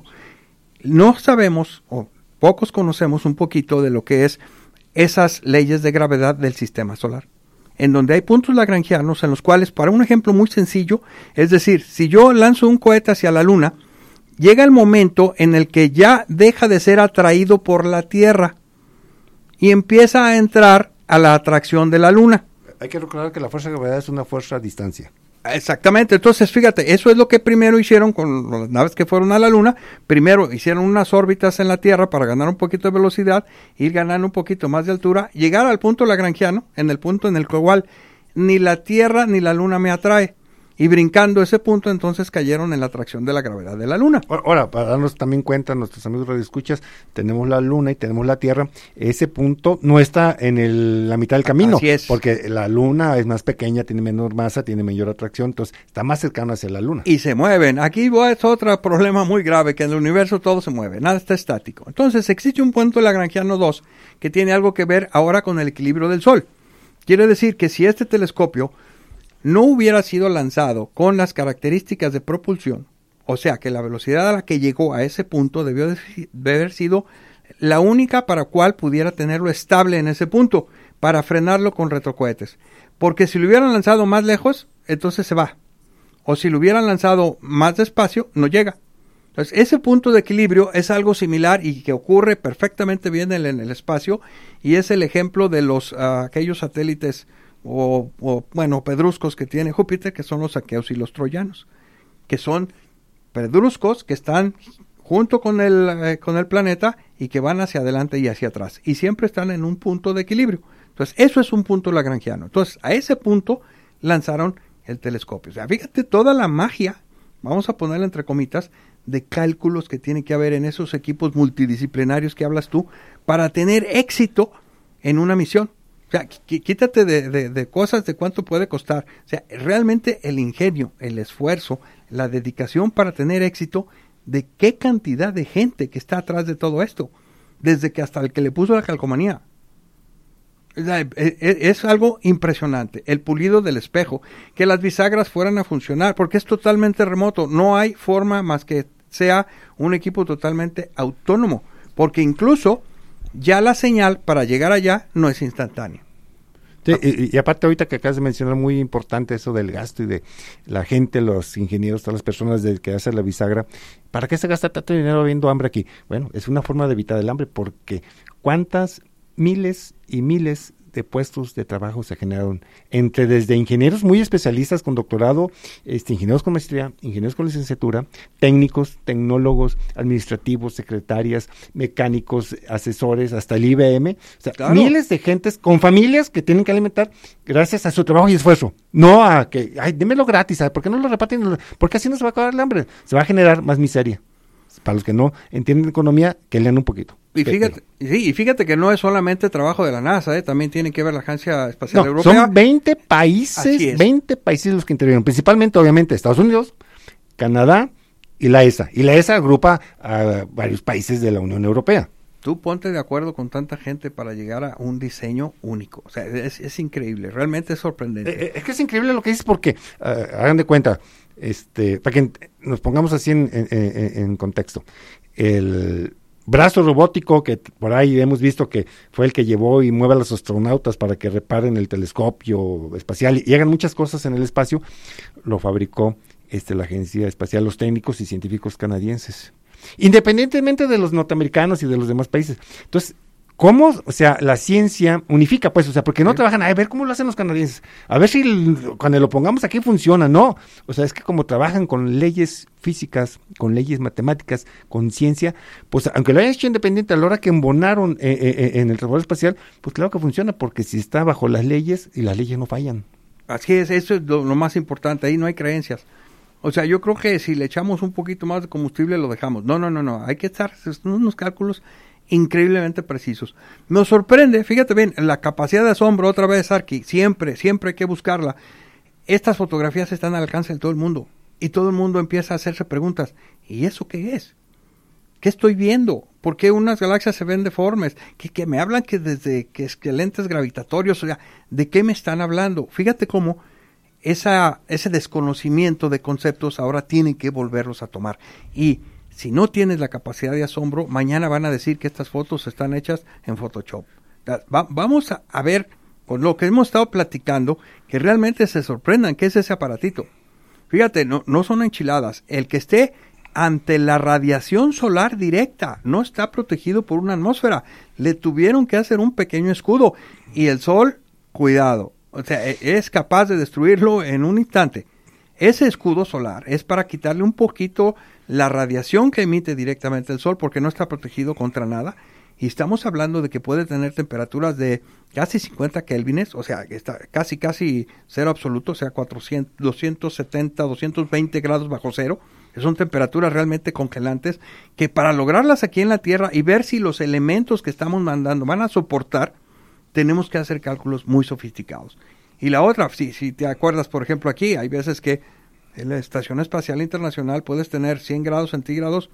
No sabemos, o pocos conocemos un poquito de lo que es esas leyes de gravedad del sistema solar, en donde hay puntos lagrangianos en los cuales, para un ejemplo muy sencillo, es decir, si yo lanzo un cohete hacia la Luna, llega el momento en el que ya deja de ser atraído por la Tierra y empieza a entrar a la atracción de la Luna. Hay que recordar que la fuerza de gravedad es una fuerza a distancia. Exactamente, entonces fíjate, eso es lo que primero hicieron con las naves que fueron a la Luna. Primero hicieron unas órbitas en la Tierra para ganar un poquito de velocidad, ir ganando un poquito más de altura, llegar al punto lagrangiano, en el punto en el cual ni la Tierra ni la Luna me atrae. Y brincando ese punto, entonces cayeron en la atracción de la gravedad de la Luna. Ahora, para darnos también cuenta, nuestros amigos radioescuchas, tenemos la Luna y tenemos la Tierra. Ese punto no está en el, la mitad del camino. Así es. Porque la Luna es más pequeña, tiene menor masa, tiene mayor atracción, entonces está más cercano hacia la Luna. Y se mueven. Aquí es otro problema muy grave, que en el universo todo se mueve, nada está estático. Entonces existe un punto lagrangiano dos que tiene algo que ver ahora con el equilibrio del Sol. Quiere decir que si este telescopio no hubiera sido lanzado con las características de propulsión, o sea que la velocidad a la que llegó a ese punto debió de, de haber sido la única para cual pudiera tenerlo estable en ese punto, para frenarlo con retrocohetes. Porque si lo hubieran lanzado más lejos, entonces se va. O si lo hubieran lanzado más despacio, no llega. Entonces ese punto de equilibrio es algo similar y que ocurre perfectamente bien en, en el espacio, y es el ejemplo de los uh, aquellos satélites O, o, bueno, pedruscos que tiene Júpiter, que son los aqueos y los troyanos, que son pedruscos que están junto con el, eh, con el planeta y que van hacia adelante y hacia atrás, y siempre están en un punto de equilibrio. Entonces, eso es un punto lagrangiano. Entonces, a ese punto lanzaron el telescopio. O sea, fíjate toda la magia, vamos a ponerla entre comitas, de cálculos que tiene que haber en esos equipos multidisciplinarios que hablas tú, para tener éxito en una misión. O sea, qu- quítate de, de, de cosas de cuánto puede costar. O sea, realmente el ingenio, el esfuerzo, la dedicación para tener éxito, de qué cantidad de gente que está atrás de todo esto, desde que hasta el que le puso la calcomanía. O sea, es, es algo impresionante. El pulido del espejo, que las bisagras fueran a funcionar, porque es totalmente remoto. No hay forma más que sea un equipo totalmente autónomo, porque incluso ya la señal para llegar allá no es instantánea. Sí, y, y aparte ahorita que acabas de mencionar, muy importante eso del gasto y de la gente, los ingenieros, todas las personas de que hacen la bisagra. ¿Para qué se gasta tanto dinero habiendo hambre aquí? Bueno, es una forma de evitar el hambre, porque cuántas miles y miles de puestos de trabajo se generaron entre desde ingenieros muy especialistas con doctorado, este, ingenieros con maestría, ingenieros con licenciatura, técnicos, tecnólogos, administrativos, secretarias, mecánicos, asesores, hasta el I B M, o sea, claro, miles de gentes con familias que tienen que alimentar gracias a su trabajo y esfuerzo, no a que, ay, démelo gratis, ¿sabes? ¿Por qué no lo reparten? Porque así no se va a acabar el hambre, se va a generar más miseria. Para los que no entienden economía, que lean un poquito. Y fíjate, sí, y fíjate que no es solamente trabajo de la NASA, ¿eh? También tiene que ver la Agencia Espacial no, Europea. Son veinte países, veinte países los que intervienen, principalmente, obviamente, Estados Unidos, Canadá y la E S A. Y la E S A agrupa a varios países de la Unión Europea. Tú ponte de acuerdo con tanta gente para llegar a un diseño único. O sea, es, es increíble, realmente es sorprendente. Eh, es que es increíble lo que dices porque, uh, hagan de cuenta, este, para que nos pongamos así en, en, en, en contexto. El brazo robótico que por ahí hemos visto que fue el que llevó y mueve a los astronautas para que reparen el telescopio espacial y, y hagan muchas cosas en el espacio, lo fabricó este, la Agencia Espacial, los técnicos y científicos canadienses, independientemente de los norteamericanos y de los demás países. Entonces, ¿cómo, o sea, la ciencia unifica, pues, o sea, porque no sí. trabajan a ver cómo lo hacen los canadienses, a ver si el, cuando lo pongamos aquí funciona? No, o sea, es que como trabajan con leyes físicas, con leyes matemáticas, con ciencia, pues aunque lo hayan hecho independiente, a la hora que embonaron eh, eh, en el transporte espacial, pues claro que funciona, porque si está bajo las leyes, y las leyes no fallan. Así es, eso es lo, lo más importante, ahí no hay creencias. O sea, yo creo que si le echamos un poquito más de combustible lo dejamos. No, no, no, no, hay que estar unos cálculos increíblemente precisos. Nos sorprende, fíjate bien, la capacidad de asombro, otra vez, Arqui, siempre, siempre hay que buscarla. Estas fotografías están al alcance de todo el mundo. Y todo el mundo empieza a hacerse preguntas, ¿y eso qué es? ¿Qué estoy viendo? ¿Por qué unas galaxias se ven deformes? Que, que me hablan que desde que es que lentes gravitatorios, o sea, ¿de qué me están hablando? Fíjate cómo esa, ese desconocimiento de conceptos ahora tienen que volverlos a tomar. Y si no tienes la capacidad de asombro, mañana van a decir que estas fotos están hechas en Photoshop. Va, vamos a, a ver, con lo que hemos estado platicando, que realmente se sorprendan qué es ese aparatito. Fíjate, no, no son enchiladas. El que esté ante la radiación solar directa no está protegido por una atmósfera. Le tuvieron que hacer un pequeño escudo. Y el sol, cuidado, o sea, es capaz de destruirlo en un instante. Ese escudo solar es para quitarle un poquito la radiación que emite directamente el sol, porque no está protegido contra nada. Y estamos hablando de que puede tener temperaturas de casi cincuenta kelvines, o sea, está casi casi cero absoluto, o sea, cuatrocientos, doscientos setenta, doscientos veinte grados bajo cero. Son temperaturas realmente congelantes que para lograrlas aquí en la Tierra y ver si los elementos que estamos mandando van a soportar, tenemos que hacer cálculos muy sofisticados. Y la otra, si, si te acuerdas, por ejemplo, aquí hay veces que en la Estación Espacial Internacional puedes tener cien grados centígrados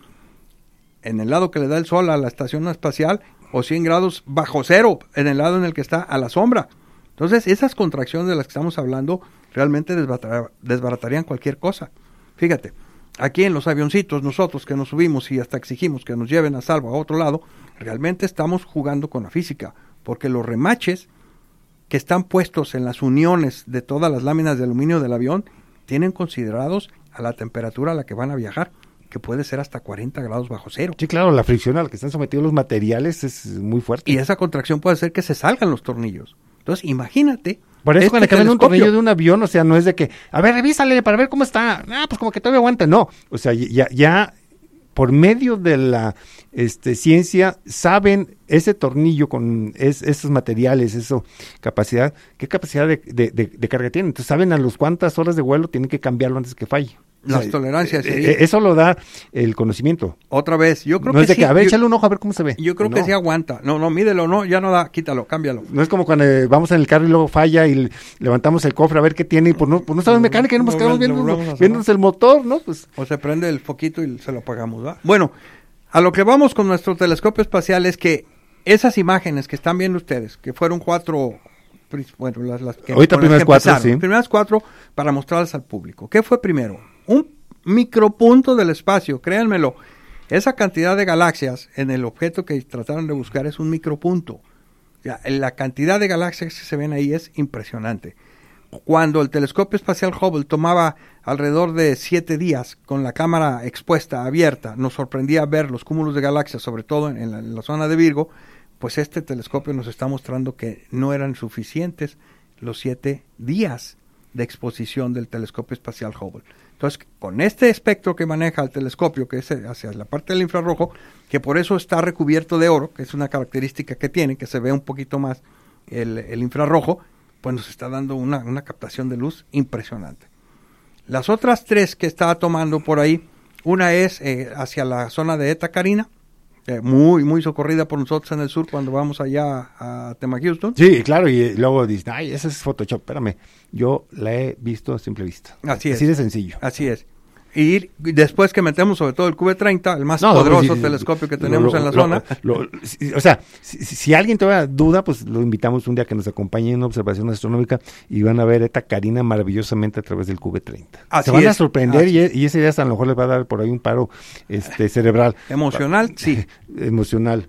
en el lado que le da el sol a la estación espacial o cien grados bajo cero en el lado en el que está a la sombra. Entonces, esas contracciones de las que estamos hablando realmente desbaratar, desbaratarían cualquier cosa. Fíjate, aquí en los avioncitos, nosotros que nos subimos y hasta exigimos que nos lleven a salvo a otro lado, realmente estamos jugando con la física, porque los remaches que están puestos en las uniones de todas las láminas de aluminio del avión tienen considerados a la temperatura a la que van a viajar, que puede ser hasta cuarenta grados bajo cero. Sí, claro, la fricción a la que están sometidos los materiales es muy fuerte. Y esa contracción puede hacer que se salgan los tornillos. Entonces, imagínate. Por eso este cuando cambian un telescopio. tornillo de un avión, o sea, no es de que, a ver, revísale para ver cómo está. Ah, pues como que todavía aguanta. No, o sea, ya, ya por medio de la este, ciencia saben ese tornillo con es, esos materiales, eso capacidad, qué capacidad de, de, de, de carga tiene. Entonces saben a los cuántas horas de vuelo tienen que cambiarlo antes que falle. Las o sea, tolerancias. eh, Sí. eh, eso lo da el conocimiento. Otra vez, yo creo no que es de sí, que, a ver, yo, échale un ojo a ver cómo se ve. Yo creo no. que sí aguanta. No, no, mídelo, no, ya no da, quítalo, cámbialo. No es como cuando eh, vamos en el carro y luego falla y l- levantamos el cofre a ver qué tiene y pues no, pues no sabemos mecánica y no nos no, quedamos no, viendo, no, vamos a viéndonos el motor, ¿no? Pues O se prende el foquito y se lo apagamos, ¿va? Bueno, a lo que vamos con nuestro telescopio espacial es que esas imágenes que están viendo ustedes, que fueron cuatro, bueno, las, las que, ahorita con las primeras que cuatro, empezaron, sí. primeras cuatro para mostrarlas al público. ¿Qué fue primero? Un micropunto del espacio, créanmelo. Esa cantidad de galaxias en el objeto que trataron de buscar es un micropunto. O sea, la cantidad de galaxias que se ven ahí es impresionante. Cuando el telescopio espacial Hubble tomaba alrededor de siete días con la cámara expuesta, abierta, nos sorprendía ver los cúmulos de galaxias, sobre todo en la, en la zona de Virgo, pues este telescopio nos está mostrando que no eran suficientes los siete días de exposición del telescopio espacial Hubble. Entonces, con este espectro que maneja el telescopio, que es hacia la parte del infrarrojo, que por eso está recubierto de oro, que es una característica que tiene, que se ve un poquito más el, el infrarrojo, pues nos está dando una, una captación de luz impresionante. Las otras tres que estaba tomando por ahí, una es eh, hacia la zona de Eta Carina, eh, muy, muy socorrida por nosotros en el sur cuando vamos allá a Tema Houston. sí, claro, y luego dicen, ay, ese es Photoshop, espérame, yo la he visto a simple vista. Así es. Así de sencillo. Así es. Y después que metemos sobre todo el Q V treinta, el más No, poderoso pues, sí, telescopio que lo- tenemos lo- en la lo- zona. lo- si- o sea, si, si alguien todavía duda, pues lo invitamos un día que nos acompañe en una observación astronómica y van a ver Eta Carina maravillosamente a través del Q V treinta. Así Se van a es, sorprender así y, y ese día hasta a lo mejor les va a dar por ahí un paro este cerebral. Emocional, sí. Emocional.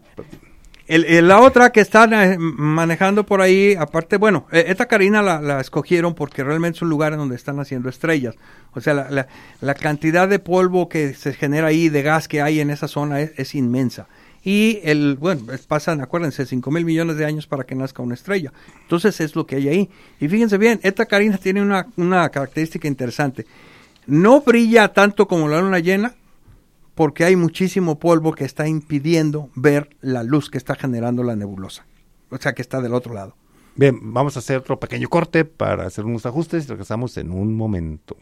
El, el- la otra que están eh, manejando por ahí, aparte, bueno, eh, Eta Carina la, la escogieron porque realmente es un lugar en donde están haciendo estrellas. O sea, la, la, la cantidad de polvo que se genera ahí, de gas que hay en esa zona es, es inmensa. Y el, bueno, es- pasan, acuérdense, cinco mil millones de años para que nazca una estrella. Entonces es lo que hay ahí. Y fíjense bien, Eta Carina tiene una, una característica interesante. No brilla tanto como la luna llena, porque hay muchísimo polvo que está impidiendo ver la luz que está generando la nebulosa. O sea, que está del otro lado. Bien, vamos a hacer otro pequeño corte para hacer unos ajustes y regresamos en un momento.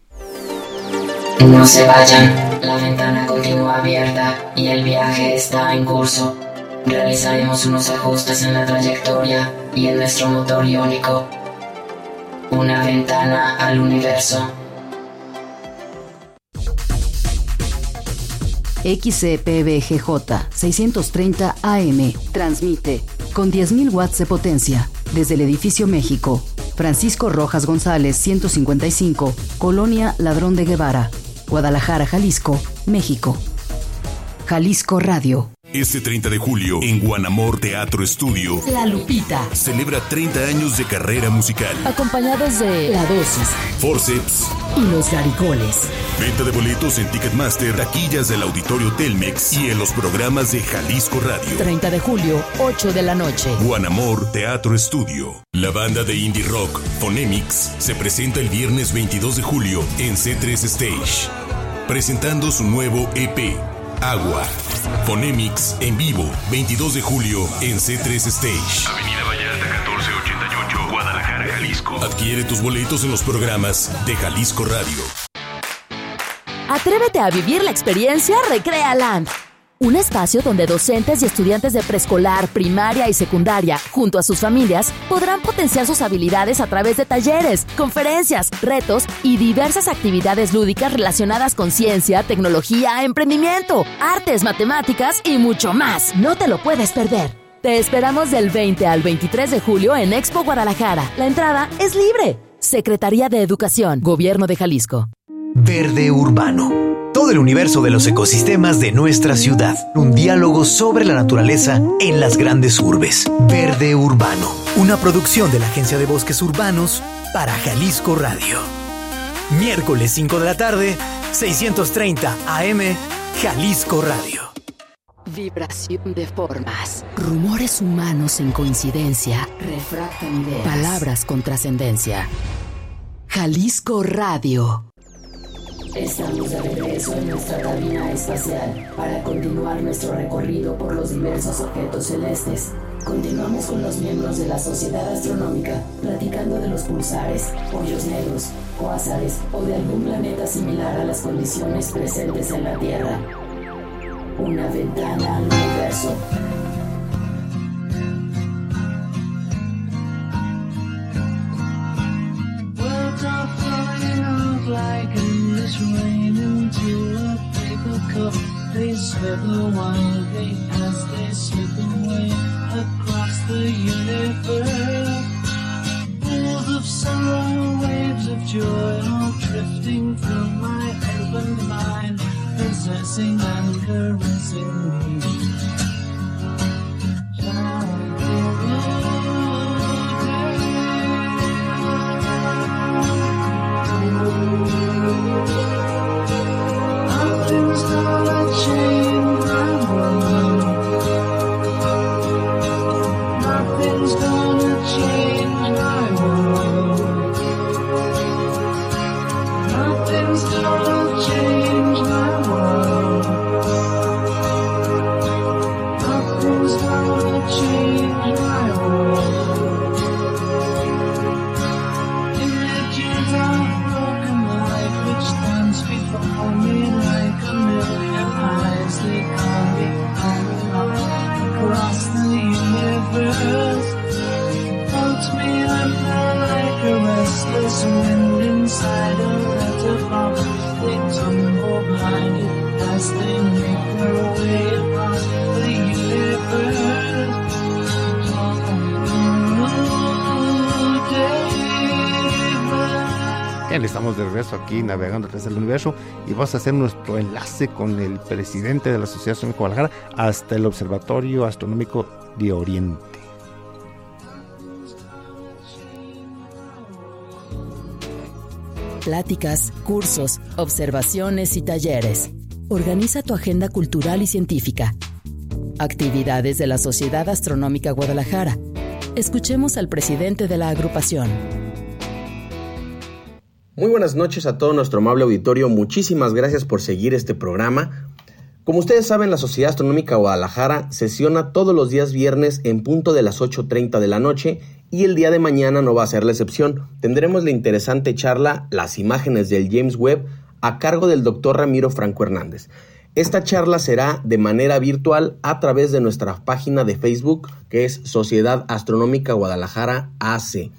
No se vayan, la ventana continúa abierta y el viaje está en curso. Realizaremos unos ajustes en la trayectoria y en nuestro motor iónico. Una ventana al universo. X C P B G J seiscientos treinta A M. Transmite con diez mil watts de potencia desde el Edificio México. Francisco Rojas González ciento cincuenta y cinco, Colonia Ladrón de Guevara, Guadalajara, Jalisco, México. Jalisco Radio. Este treinta de julio, en Guanamor Teatro Estudio, La Lupita celebra treinta años de carrera musical. acompañados de La Dosis Forceps y Los Garigoles. Venta de boletos en Ticketmaster, taquillas del Auditorio Telmex y en los programas de Jalisco Radio. treinta de julio, ocho de la noche. Guanamor Teatro Estudio. La banda de indie rock Phonemics se presenta el viernes veintidós de julio en C tres Stage, presentando su nuevo E P, Agua. Phonemics en vivo, veintidós de julio en C tres Stage. Avenida Vallarta catorce ochenta y ocho, Guadalajara, Jalisco. Adquiere tus boletos en los programas de Jalisco Radio. Atrévete a vivir la experiencia Recrea Land. Un espacio donde docentes y estudiantes de preescolar, primaria y secundaria, junto a sus familias, podrán potenciar sus habilidades a través de talleres, conferencias, retos y diversas actividades lúdicas relacionadas con ciencia, tecnología, emprendimiento, artes, matemáticas y mucho más. No te lo puedes perder. Te esperamos del veinte al veintitrés de julio en Expo Guadalajara. La entrada es libre. Secretaría de Educación, Gobierno de Jalisco. Verde Urbano. Todo el universo de los ecosistemas de nuestra ciudad. Un diálogo sobre la naturaleza en las grandes urbes. Verde Urbano. Una producción de la Agencia de Bosques Urbanos para Jalisco Radio. Miércoles cinco de la tarde, seiscientos treinta A M, Jalisco Radio. Vibración de formas. Rumores humanos en coincidencia. Refractan ideas. Palabras con trascendencia. Jalisco Radio. Estamos de regreso en nuestra cabina espacial para continuar nuestro recorrido por los diversos objetos celestes. Continuamos con los miembros de la Sociedad Astronómica platicando de los pulsares, hoyos negros, cuásares o de algún planeta similar a las condiciones presentes en la Tierra. Una ventana al universo. Like endless rain into a paper cup, they slither wildly as they slip away across the universe. Pools of sorrow, waves of joy, all drifting through my open mind, possessing and caressing me. Nothing's gonna change my world. Nothing's gonna change my world. Nothing's gonna change my world. Nothing's gonna change my world. Images of broken life which stands before me like a million eyes. They call me on across the universe. Floats me under like a restless wind inside a letterbox. They tumble blinded as they make their way across the universe. Bien, estamos de regreso aquí navegando desde el universo y vamos a hacer nuestro enlace con el presidente de la Sociedad Astronómica de Guadalajara hasta el Observatorio Astronómico de Oriente. Pláticas, cursos, observaciones y talleres. Organiza tu agenda cultural y científica. Actividades de la Sociedad Astronómica Guadalajara. Escuchemos al presidente de la agrupación. Muy buenas noches a todo nuestro amable auditorio. Muchísimas gracias por seguir este programa. Como ustedes saben, la Sociedad Astronómica Guadalajara sesiona todos los días viernes en punto de las ocho treinta de la noche y el día de mañana no va a ser la excepción. Tendremos la interesante charla Las imágenes del James Webb a cargo del doctor Ramiro Franco Hernández. Esta charla será de manera virtual a través de nuestra página de Facebook, que es Sociedad Astronómica Guadalajara A C.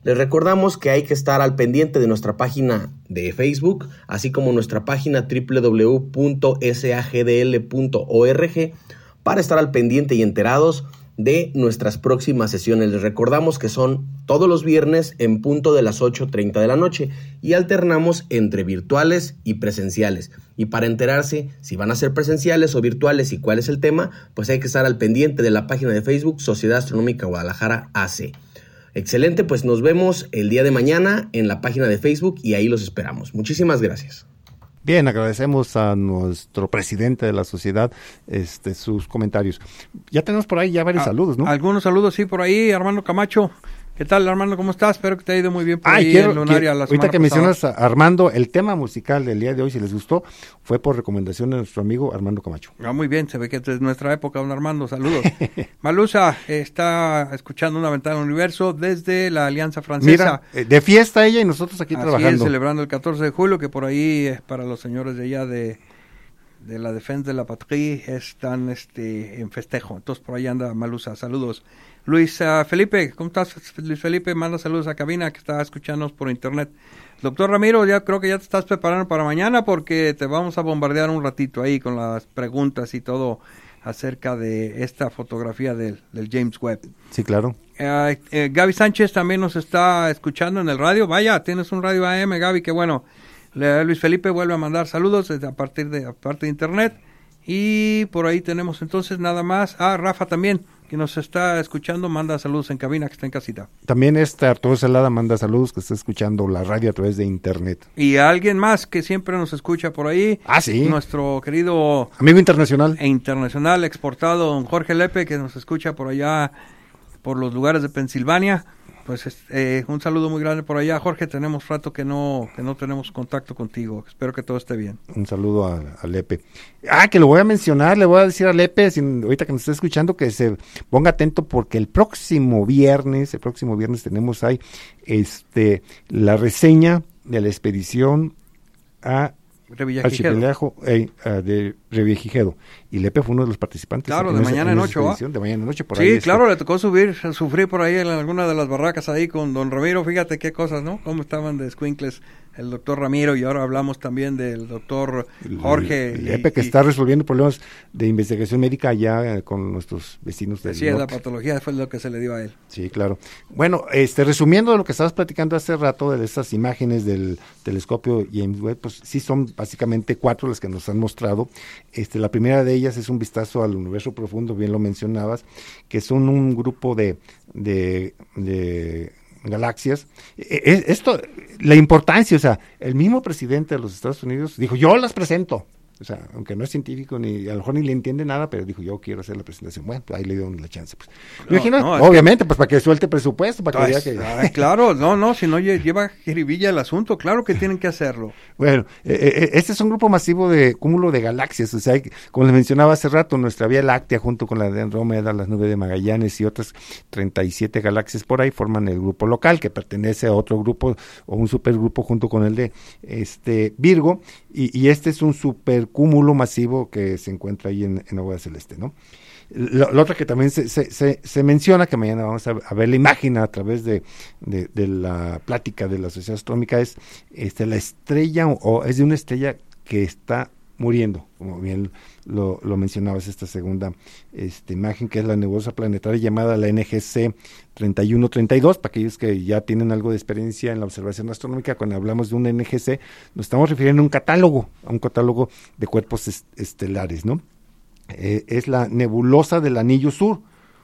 Les recordamos que hay que estar al pendiente de nuestra página de Facebook, así como nuestra página doble u doble u doble u punto s a g d l punto org para estar al pendiente y enterados de nuestras próximas sesiones. Les recordamos que son todos los viernes en punto de las ocho treinta de la noche y alternamos entre virtuales y presenciales. Y para enterarse si van a ser presenciales o virtuales y cuál es el tema, pues hay que estar al pendiente de la página de Facebook Sociedad Astronómica Guadalajara A C. Excelente, pues nos vemos el día de mañana en la página de Facebook y ahí los esperamos. Muchísimas gracias. Bien, agradecemos a nuestro presidente de la sociedad este, sus comentarios. Ya tenemos por ahí ya varios a, saludos, ¿no? Algunos saludos, sí, por ahí, Armando Camacho. ¿Qué tal, Armando? ¿Cómo estás? Espero que te haya ido muy bien por Ay, ahí quiero, en Lunaria quiero, la ahorita que pasada. mencionas, Armando, el tema musical del día de hoy, si les gustó, fue por recomendación de nuestro amigo Armando Camacho. Ah, muy bien, se ve que es nuestra época, don Armando, saludos. Malusa está escuchando Una Ventana al Universo desde la Alianza Francesa. Mira, de fiesta ella y nosotros aquí Así trabajando. Es, celebrando el catorce de julio, que por ahí es para los señores de allá de... de la Defensa de la Patrie, están este, en festejo. Entonces, por ahí anda Malusa. Saludos. Luis uh, Felipe, ¿cómo estás, Luis Felipe? Manda saludos a cabina que está escuchándonos por internet. Doctor Ramiro, ya creo que ya te estás preparando para mañana porque te vamos a bombardear un ratito ahí con las preguntas y todo acerca de esta fotografía del, del James Webb. Sí, claro. Uh, eh, Gaby Sánchez también nos está escuchando en el radio. Vaya, tienes un radio A M, Gaby, qué bueno. Luis Felipe vuelve a mandar saludos desde a partir de a partir de internet y por ahí tenemos entonces nada más. Ah, Rafa también, que nos está escuchando, manda saludos en cabina, que está en casita. También este Arturo Celada manda saludos, que está escuchando la radio a través de internet. Y a alguien más que siempre nos escucha por ahí. Ah, sí. Nuestro querido... amigo internacional. E internacional, exportado, don Jorge Lepe, que nos escucha por allá, por los lugares de Pensilvania. Pues eh, un saludo muy grande por allá, Jorge. Tenemos rato que no que no tenemos contacto contigo. Espero que todo esté bien. Un saludo a, a Lepe. Ah, que lo voy a mencionar, le voy a decir a Lepe, sin, ahorita que nos está escuchando, que se ponga atento porque el próximo viernes, el próximo viernes tenemos ahí este la reseña de la expedición a Archipiélago eh, uh, de Revillagigedo. Y Lepe fue uno de los participantes. Claro, de mañana en noche, ¿va? De mañana en noche, por sí, ahí. Sí, claro, este. le tocó subir, sufrir por ahí en alguna de las barracas ahí con don Ramiro. Fíjate qué cosas, ¿no? Cómo estaban de escuincles el doctor Ramiro, y ahora hablamos también del doctor Jorge. El, el Lepe que y, está resolviendo problemas de investigación médica allá con nuestros vecinos del sí, norte. La patología fue lo que se le dio a él. Sí, claro. Bueno, este resumiendo lo que estabas platicando hace rato de esas imágenes del telescopio James Webb, pues sí son básicamente cuatro las que nos han mostrado. Este, la primera de ellas es un vistazo al universo profundo, bien lo mencionabas, que son un grupo de, de, de galaxias. Esto, la importancia, o sea, el mismo presidente de los Estados Unidos dijo, yo las presento. O sea, aunque no es científico, ni a lo mejor ni le entiende nada, pero dijo, yo quiero hacer la presentación. Bueno, pues ahí le dio la chance. Pues. No, imagino, no, obviamente, que, pues para que suelte presupuesto, para que, pues, que... Ah, claro, no, no, si no lleva jiribilla el asunto, claro que tienen que hacerlo. Bueno, eh, eh, este es un grupo masivo de cúmulo de galaxias, o sea, hay, como les mencionaba hace rato, nuestra Vía Láctea, junto con la de Andrómeda, las nubes de Magallanes y otras treinta y siete galaxias por ahí, forman el grupo local, que pertenece a otro grupo, o un supergrupo junto con el de este Virgo, y, y este es un supercúmulo masivo que se encuentra ahí en, en Agua Celeste, ¿no? Lo, lo otro que también se, se, se, se menciona, que mañana vamos a, a ver la imagen a través de, de, de la plática de la Sociedad Astronómica, es este, la estrella, o es de una estrella que está muriendo, como bien lo, lo mencionabas, esta segunda este, imagen, que es la nebulosa planetaria llamada la N G C treinta y uno treinta y dos, para aquellos que ya tienen algo de experiencia en la observación astronómica. Cuando hablamos de un N G C, nos estamos refiriendo a un catálogo, a un catálogo de cuerpos est- estelares, ¿no? Eh, es la nebulosa del Anillo Sur,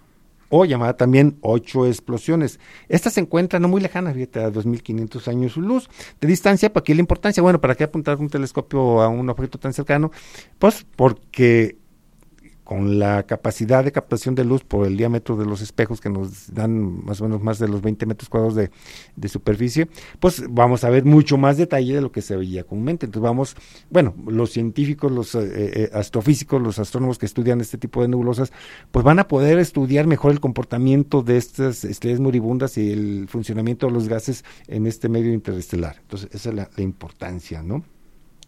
o llamada también Ocho Explosiones. Esta se encuentra no muy lejana, fíjate, a dos mil quinientos años luz de distancia. ¿Para qué la importancia? Bueno, ¿para qué apuntar un telescopio a un objeto tan cercano? Pues porque con la capacidad de captación de luz por el diámetro de los espejos, que nos dan más o menos más de los veinte metros cuadrados de, de superficie, pues vamos a ver mucho más detalle de lo que se veía comúnmente. Entonces vamos, bueno, los científicos, los eh, eh, astrofísicos, los astrónomos que estudian este tipo de nebulosas, pues van a poder estudiar mejor el comportamiento de estas estrellas moribundas y el funcionamiento de los gases en este medio interestelar. Entonces esa es la, la importancia, ¿no?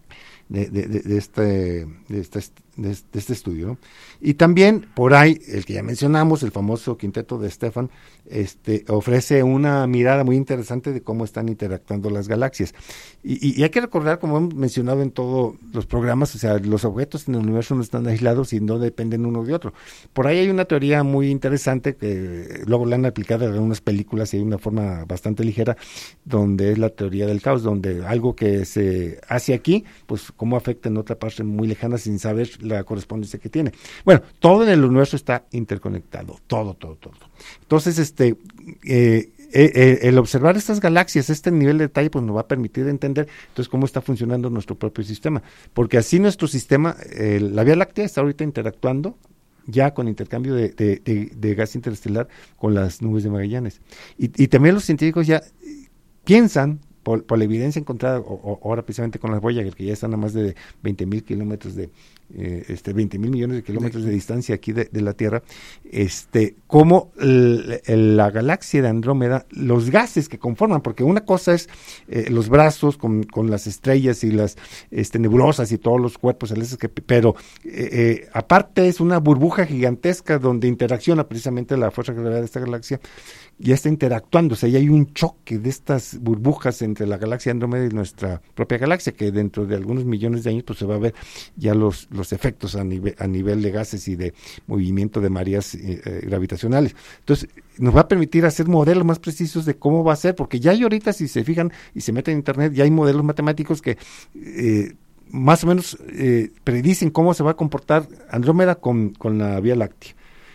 de, de, de, de este, de este de este, de este estudio, ¿no? Y también por ahí, el que ya mencionamos, el famoso quinteto de Stefan, este, ofrece una mirada muy interesante de cómo están interactuando las galaxias. Y, y, y hay que recordar, como hemos mencionado en todos los programas, o sea, los objetos en el universo no están aislados y no dependen uno de otro. Por ahí hay una teoría muy interesante que luego la han aplicado en algunas películas y hay una forma bastante ligera, donde es la teoría del caos, donde algo que se hace aquí, pues cómo afecta en otra parte muy lejana sin saber la correspondencia que tiene. Bueno, todo en el universo está interconectado, todo, todo, todo. Entonces, este, eh, eh, eh, el observar estas galaxias, este nivel de detalle, pues nos va a permitir entender entonces cómo está funcionando nuestro propio sistema, porque así nuestro sistema, eh, la Vía Láctea está ahorita interactuando ya con intercambio de, de, de, de gas interestelar con las nubes de Magallanes. Y, y también los científicos ya piensan, por, por la evidencia encontrada, o, o ahora precisamente con las Voyager, que ya están a más de veinte mil kilómetros de, eh, este, veinte mil millones de kilómetros de distancia aquí de, de la Tierra, este, cómo el, el, la galaxia de Andrómeda, los gases que conforman, porque una cosa es eh, los brazos con, con las estrellas y las este, nebulosas y todos los cuerpos celestes, que, pero eh, eh, aparte es una burbuja gigantesca donde interacciona precisamente la fuerza de gravedad de esta galaxia, ya está interactuando, o sea, ya hay un choque de estas burbujas entre la galaxia Andrómeda y nuestra propia galaxia, que dentro de algunos millones de años pues se va a ver ya los, los efectos a nivel, a nivel de gases y de movimiento de mareas eh, eh, gravitacionales. Entonces, nos va a permitir hacer modelos más precisos de cómo va a ser, porque ya hay ahorita, si se fijan y se meten en internet, ya hay modelos matemáticos que eh, más o menos eh, predicen cómo se va a comportar Andrómeda con, con la Vía Láctea.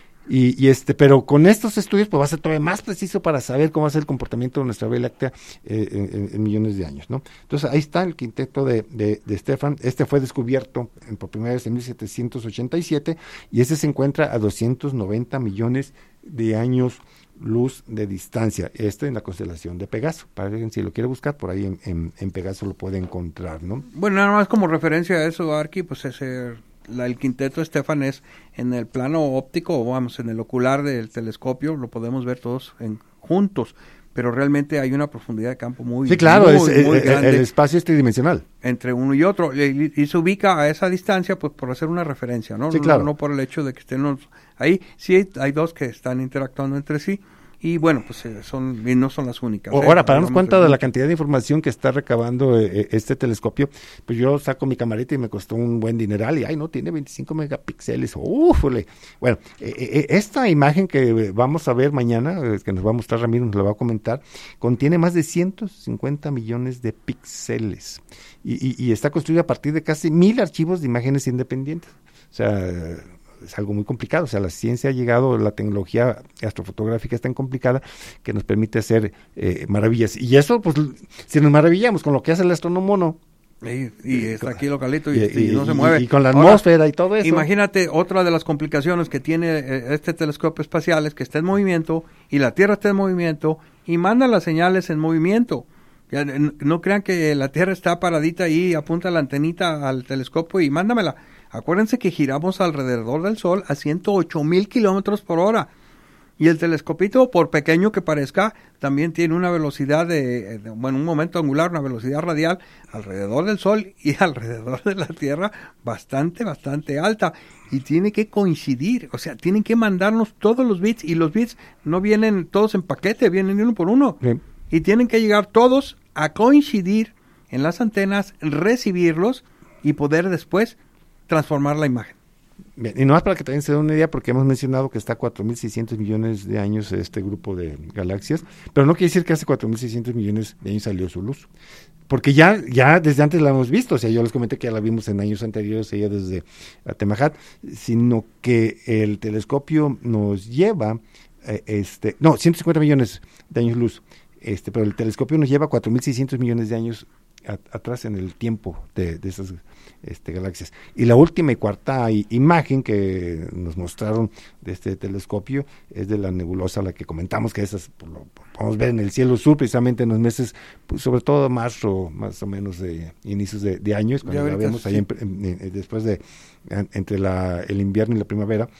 Y, y este, pero con estos estudios pues va a ser todavía más preciso para saber cómo va a ser el comportamiento de nuestra Vía Láctea eh, en, en millones de años, ¿no? Entonces ahí está el quinteto de, de, de Stefan. Este fue descubierto en, por primera vez en mil setecientos ochenta y siete y ese se encuentra a doscientos noventa millones de años luz de distancia. Este en la constelación de Pegaso. Para que si lo quiere buscar por ahí en, en, en Pegaso lo puede encontrar, ¿no? Bueno, nada más como referencia a eso, Arqui, pues ese La, el quinteto Stefan es en el plano óptico, vamos, en el ocular del telescopio, lo podemos ver todos en, juntos, pero realmente hay una profundidad de campo muy, sí, claro, muy, es, muy el, grande. El espacio es tridimensional. Entre uno y otro, y, y se ubica a esa distancia, pues por hacer una referencia, ¿no? Sí, claro. No, no por el hecho de que estén ahí, sí hay, hay dos que están interactuando entre sí, y bueno, pues eh, son y no son las únicas. Ahora, ¿eh? para darnos cuenta de mucho. la cantidad de información que está recabando eh, este telescopio, pues yo saco mi camarita y me costó un buen dineral, y ay, no, tiene veinticinco megapíxeles, ¡ufule! Bueno, eh, eh, esta imagen que vamos a ver mañana, eh, que nos va a mostrar Ramiro, nos la va a comentar, contiene más de ciento cincuenta millones de píxeles, y, y, y está construida a partir de casi mil archivos de imágenes independientes, o sea, es algo muy complicado, o sea, la ciencia ha llegado, la tecnología astrofotográfica es tan complicada que nos permite hacer eh, maravillas, y eso, pues, si nos maravillamos con lo que hace el astrónomo, ¿no? Y, y está aquí localito y, y, y, y no y, se mueve. Y con la Ahora, atmósfera y todo eso. Imagínate, otra de las complicaciones que tiene eh, este telescopio espacial es que está en movimiento y la Tierra está en movimiento y manda las señales en movimiento. Ya, no crean que la Tierra está paradita ahí, apunta la antenita al telescopio y mándamela. Acuérdense que giramos alrededor del Sol a ciento ocho mil kilómetros por hora. Y el telescopito, por pequeño que parezca, también tiene una velocidad de, de, bueno, un momento angular, una velocidad radial alrededor del Sol y alrededor de la Tierra bastante, bastante alta. Y tiene que coincidir, o sea, tienen que mandarnos todos los bits, y los bits no vienen todos en paquete, vienen uno por uno. Sí. Y tienen que llegar todos a coincidir en las antenas, recibirlos y poder después transformar la imagen. Bien, y nomás para que también se den una idea, porque hemos mencionado que está a cuatro mil seiscientos millones de años este grupo de galaxias, pero no quiere decir que hace cuatro mil seiscientos millones de años salió su luz, porque ya ya desde antes la hemos visto, o sea, yo les comenté que ya la vimos en años anteriores, ella desde Atemajac, sino que el telescopio nos lleva, eh, este no, ciento cincuenta millones de años luz, este pero el telescopio nos lleva cuatro mil seiscientos millones de años a, atrás en el tiempo de, de esas este, galaxias. Y la última y cuarta i, imagen que nos mostraron de este telescopio es de la nebulosa, la que comentamos, que esas pues, lo podemos ver en el cielo sur, precisamente en los meses, pues, sobre todo marzo, más o menos de inicios de, de años, cuando la vemos sí. ahí en, en, en, después de en, entre la, el invierno y la primavera.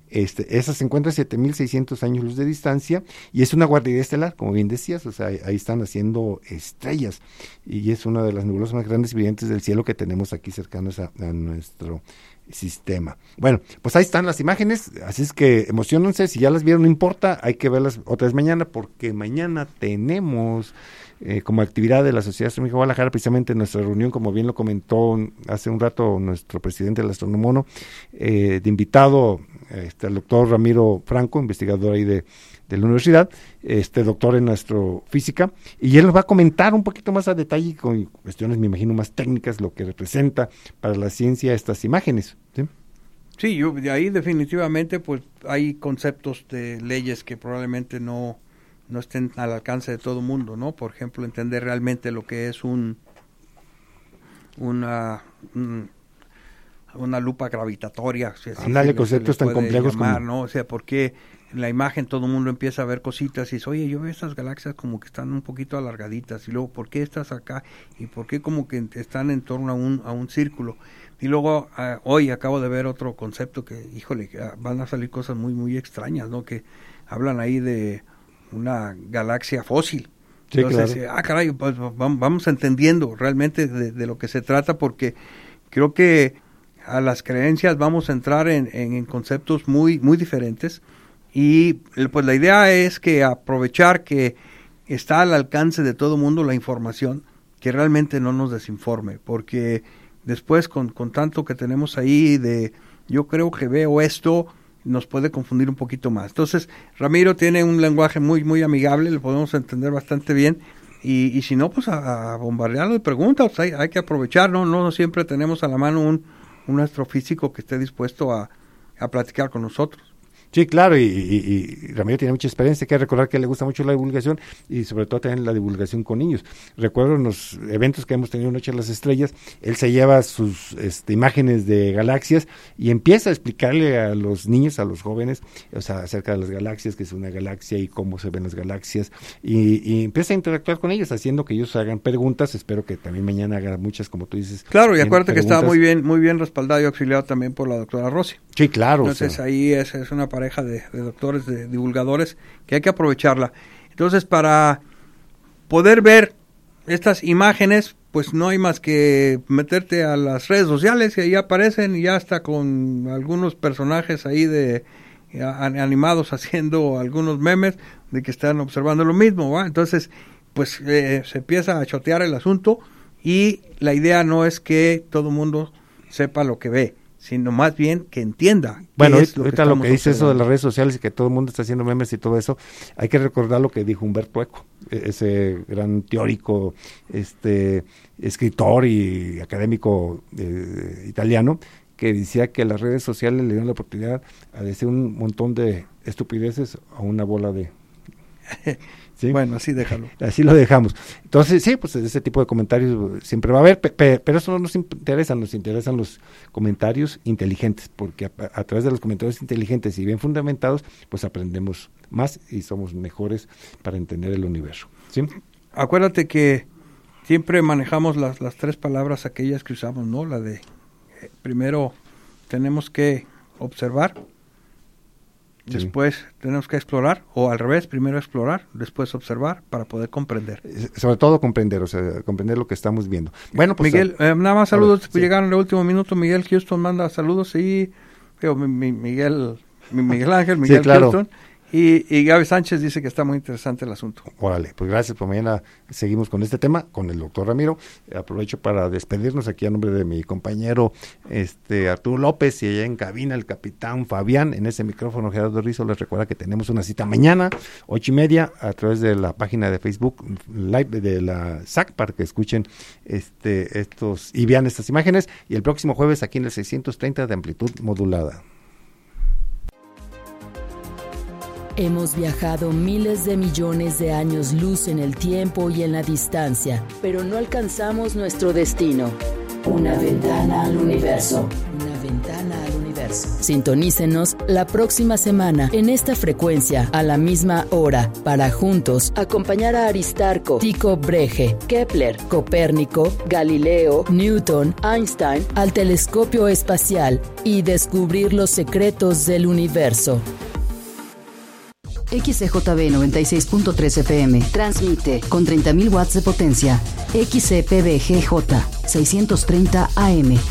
Este, esa se encuentra a siete mil seiscientos años luz de distancia y es una guardería estelar, como bien decías, o sea, ahí, ahí están haciendo estrellas y es una de las nebulosas más grandes y brillantes del cielo que tenemos aquí cercanos a, a nuestro sistema. Bueno, pues ahí están las imágenes, así es que emociónense, si ya las vieron no importa, hay que verlas otra vez mañana, porque mañana tenemos eh, como actividad de la Sociedad Astronómica de Guadalajara, precisamente nuestra reunión, como bien lo comentó hace un rato nuestro presidente del Astronomono, eh, de invitado este, el doctor Ramiro Franco, investigador ahí de, de la universidad, este doctor en astrofísica, y él nos va a comentar un poquito más a detalle con cuestiones, me imagino, más técnicas, lo que representa para la ciencia estas imágenes, ¿sí? Sí, yo de ahí definitivamente pues hay conceptos de leyes que probablemente no, no estén al alcance de todo el mundo, ¿no? Por ejemplo, entender realmente lo que es un una un, una lupa gravitatoria. Si Ándale, conceptos tan complejos llamar, como... ¿no? O sea, porque en la imagen todo el mundo empieza a ver cositas y dice, oye, yo veo estas galaxias como que están un poquito alargaditas, y luego, ¿por qué estás acá? Y ¿por qué como que están en torno a un, a un círculo? Y luego, uh, hoy acabo de ver otro concepto que, híjole, uh, van a salir cosas muy, muy extrañas, ¿no? Que hablan ahí de una galaxia fósil. Sí, Entonces, claro. ah, caray, pues vamos, vamos entendiendo realmente de, de lo que se trata, porque creo que a las creencias vamos a entrar en, en, en conceptos muy, muy diferentes. Y pues la idea es que aprovechar que está al alcance de todo mundo la información, que realmente no nos desinforme, porque después con, con tanto que tenemos ahí de yo creo que veo esto, nos puede confundir un poquito más. Entonces, Ramiro tiene un lenguaje muy, muy amigable, lo podemos entender bastante bien, y, y si no, pues a, a bombardearlo de preguntas, hay, hay que aprovechar, ¿no? No siempre tenemos a la mano un, un astrofísico que esté dispuesto a, a platicar con nosotros. Sí, claro, y, y, y Ramiro tiene mucha experiencia, hay que recordar que le gusta mucho la divulgación y sobre todo también la divulgación con niños. Recuerdo en los eventos que hemos tenido Noche de las Estrellas, él se lleva sus este, imágenes de galaxias y empieza a explicarle a los niños, a los jóvenes, o sea, acerca de las galaxias, que es una galaxia y cómo se ven las galaxias, y, y empieza a interactuar con ellos, haciendo que ellos hagan preguntas. Espero que también mañana haga muchas, como tú dices. Claro, y acuérdate que está muy bien, muy bien respaldado y auxiliado también por la doctora Rossi. Sí, claro. Entonces o sea, ahí es, es una pareja de, de doctores, de divulgadores, que hay que aprovecharla. Entonces, para poder ver estas imágenes, pues no hay más que meterte a las redes sociales y ahí aparecen, y ya está con algunos personajes ahí de a, animados haciendo algunos memes de que están observando lo mismo, ¿va? Entonces, pues eh, se empieza a chotear el asunto, y la idea no es que todo el mundo sepa lo que ve, sino más bien que entienda. Bueno, es ahorita lo lo que, lo que dice eso de las redes sociales y que todo el mundo está haciendo memes y todo eso, hay que recordar lo que dijo Umberto Eco, ese gran teórico, este escritor y académico eh, italiano, que decía que las redes sociales le dieron la oportunidad a decir un montón de estupideces a una bola de... ¿Sí? Bueno, así déjalo. Así lo dejamos. Entonces, sí, pues ese tipo de comentarios siempre va a haber, pe pe pero eso no nos interesa, nos interesan los comentarios inteligentes, porque a, a través de los comentarios inteligentes y bien fundamentados, pues aprendemos más y somos mejores para entender el universo. ¿Sí? Acuérdate que siempre manejamos las, las tres palabras aquellas que usamos, ¿no? La de, eh, primero tenemos que observar, sí. Después tenemos que explorar, o al revés, primero explorar, después observar para poder comprender. Sobre todo comprender, o sea, comprender lo que estamos viendo. Bueno, pues Miguel, eh, nada más saludos, ver, sí. Llegaron en el último minuto. Miguel Houston manda saludos y digo, mi, mi, Miguel, mi Miguel Ángel, Miguel sí, claro. Houston. Y, y Gaby Sánchez dice que está muy interesante el asunto. Órale, pues gracias, por mañana seguimos con este tema, con el doctor Ramiro. Aprovecho para despedirnos aquí a nombre de mi compañero este Arturo López, y allá en cabina el capitán Fabián, en ese micrófono Gerardo Rizzo. Les recuerda que tenemos una cita mañana, ocho y media, a través de la página de Facebook Live de la S A C, para que escuchen este estos y vean estas imágenes, y el próximo jueves aquí en el seiscientos treinta de amplitud modulada. Hemos viajado miles de millones de años luz en el tiempo y en la distancia, pero no alcanzamos nuestro destino. Una ventana al universo. Una ventana al universo. Sintonícenos la próxima semana en esta frecuencia a la misma hora para juntos acompañar a Aristarco, Tycho Brahe, Kepler, Copérnico, Galileo, Newton, Einstein al telescopio espacial y descubrir los secretos del universo. X C J B noventa y seis punto tres F M transmite con treinta mil watts de potencia. X C P B G J seiscientos treinta A M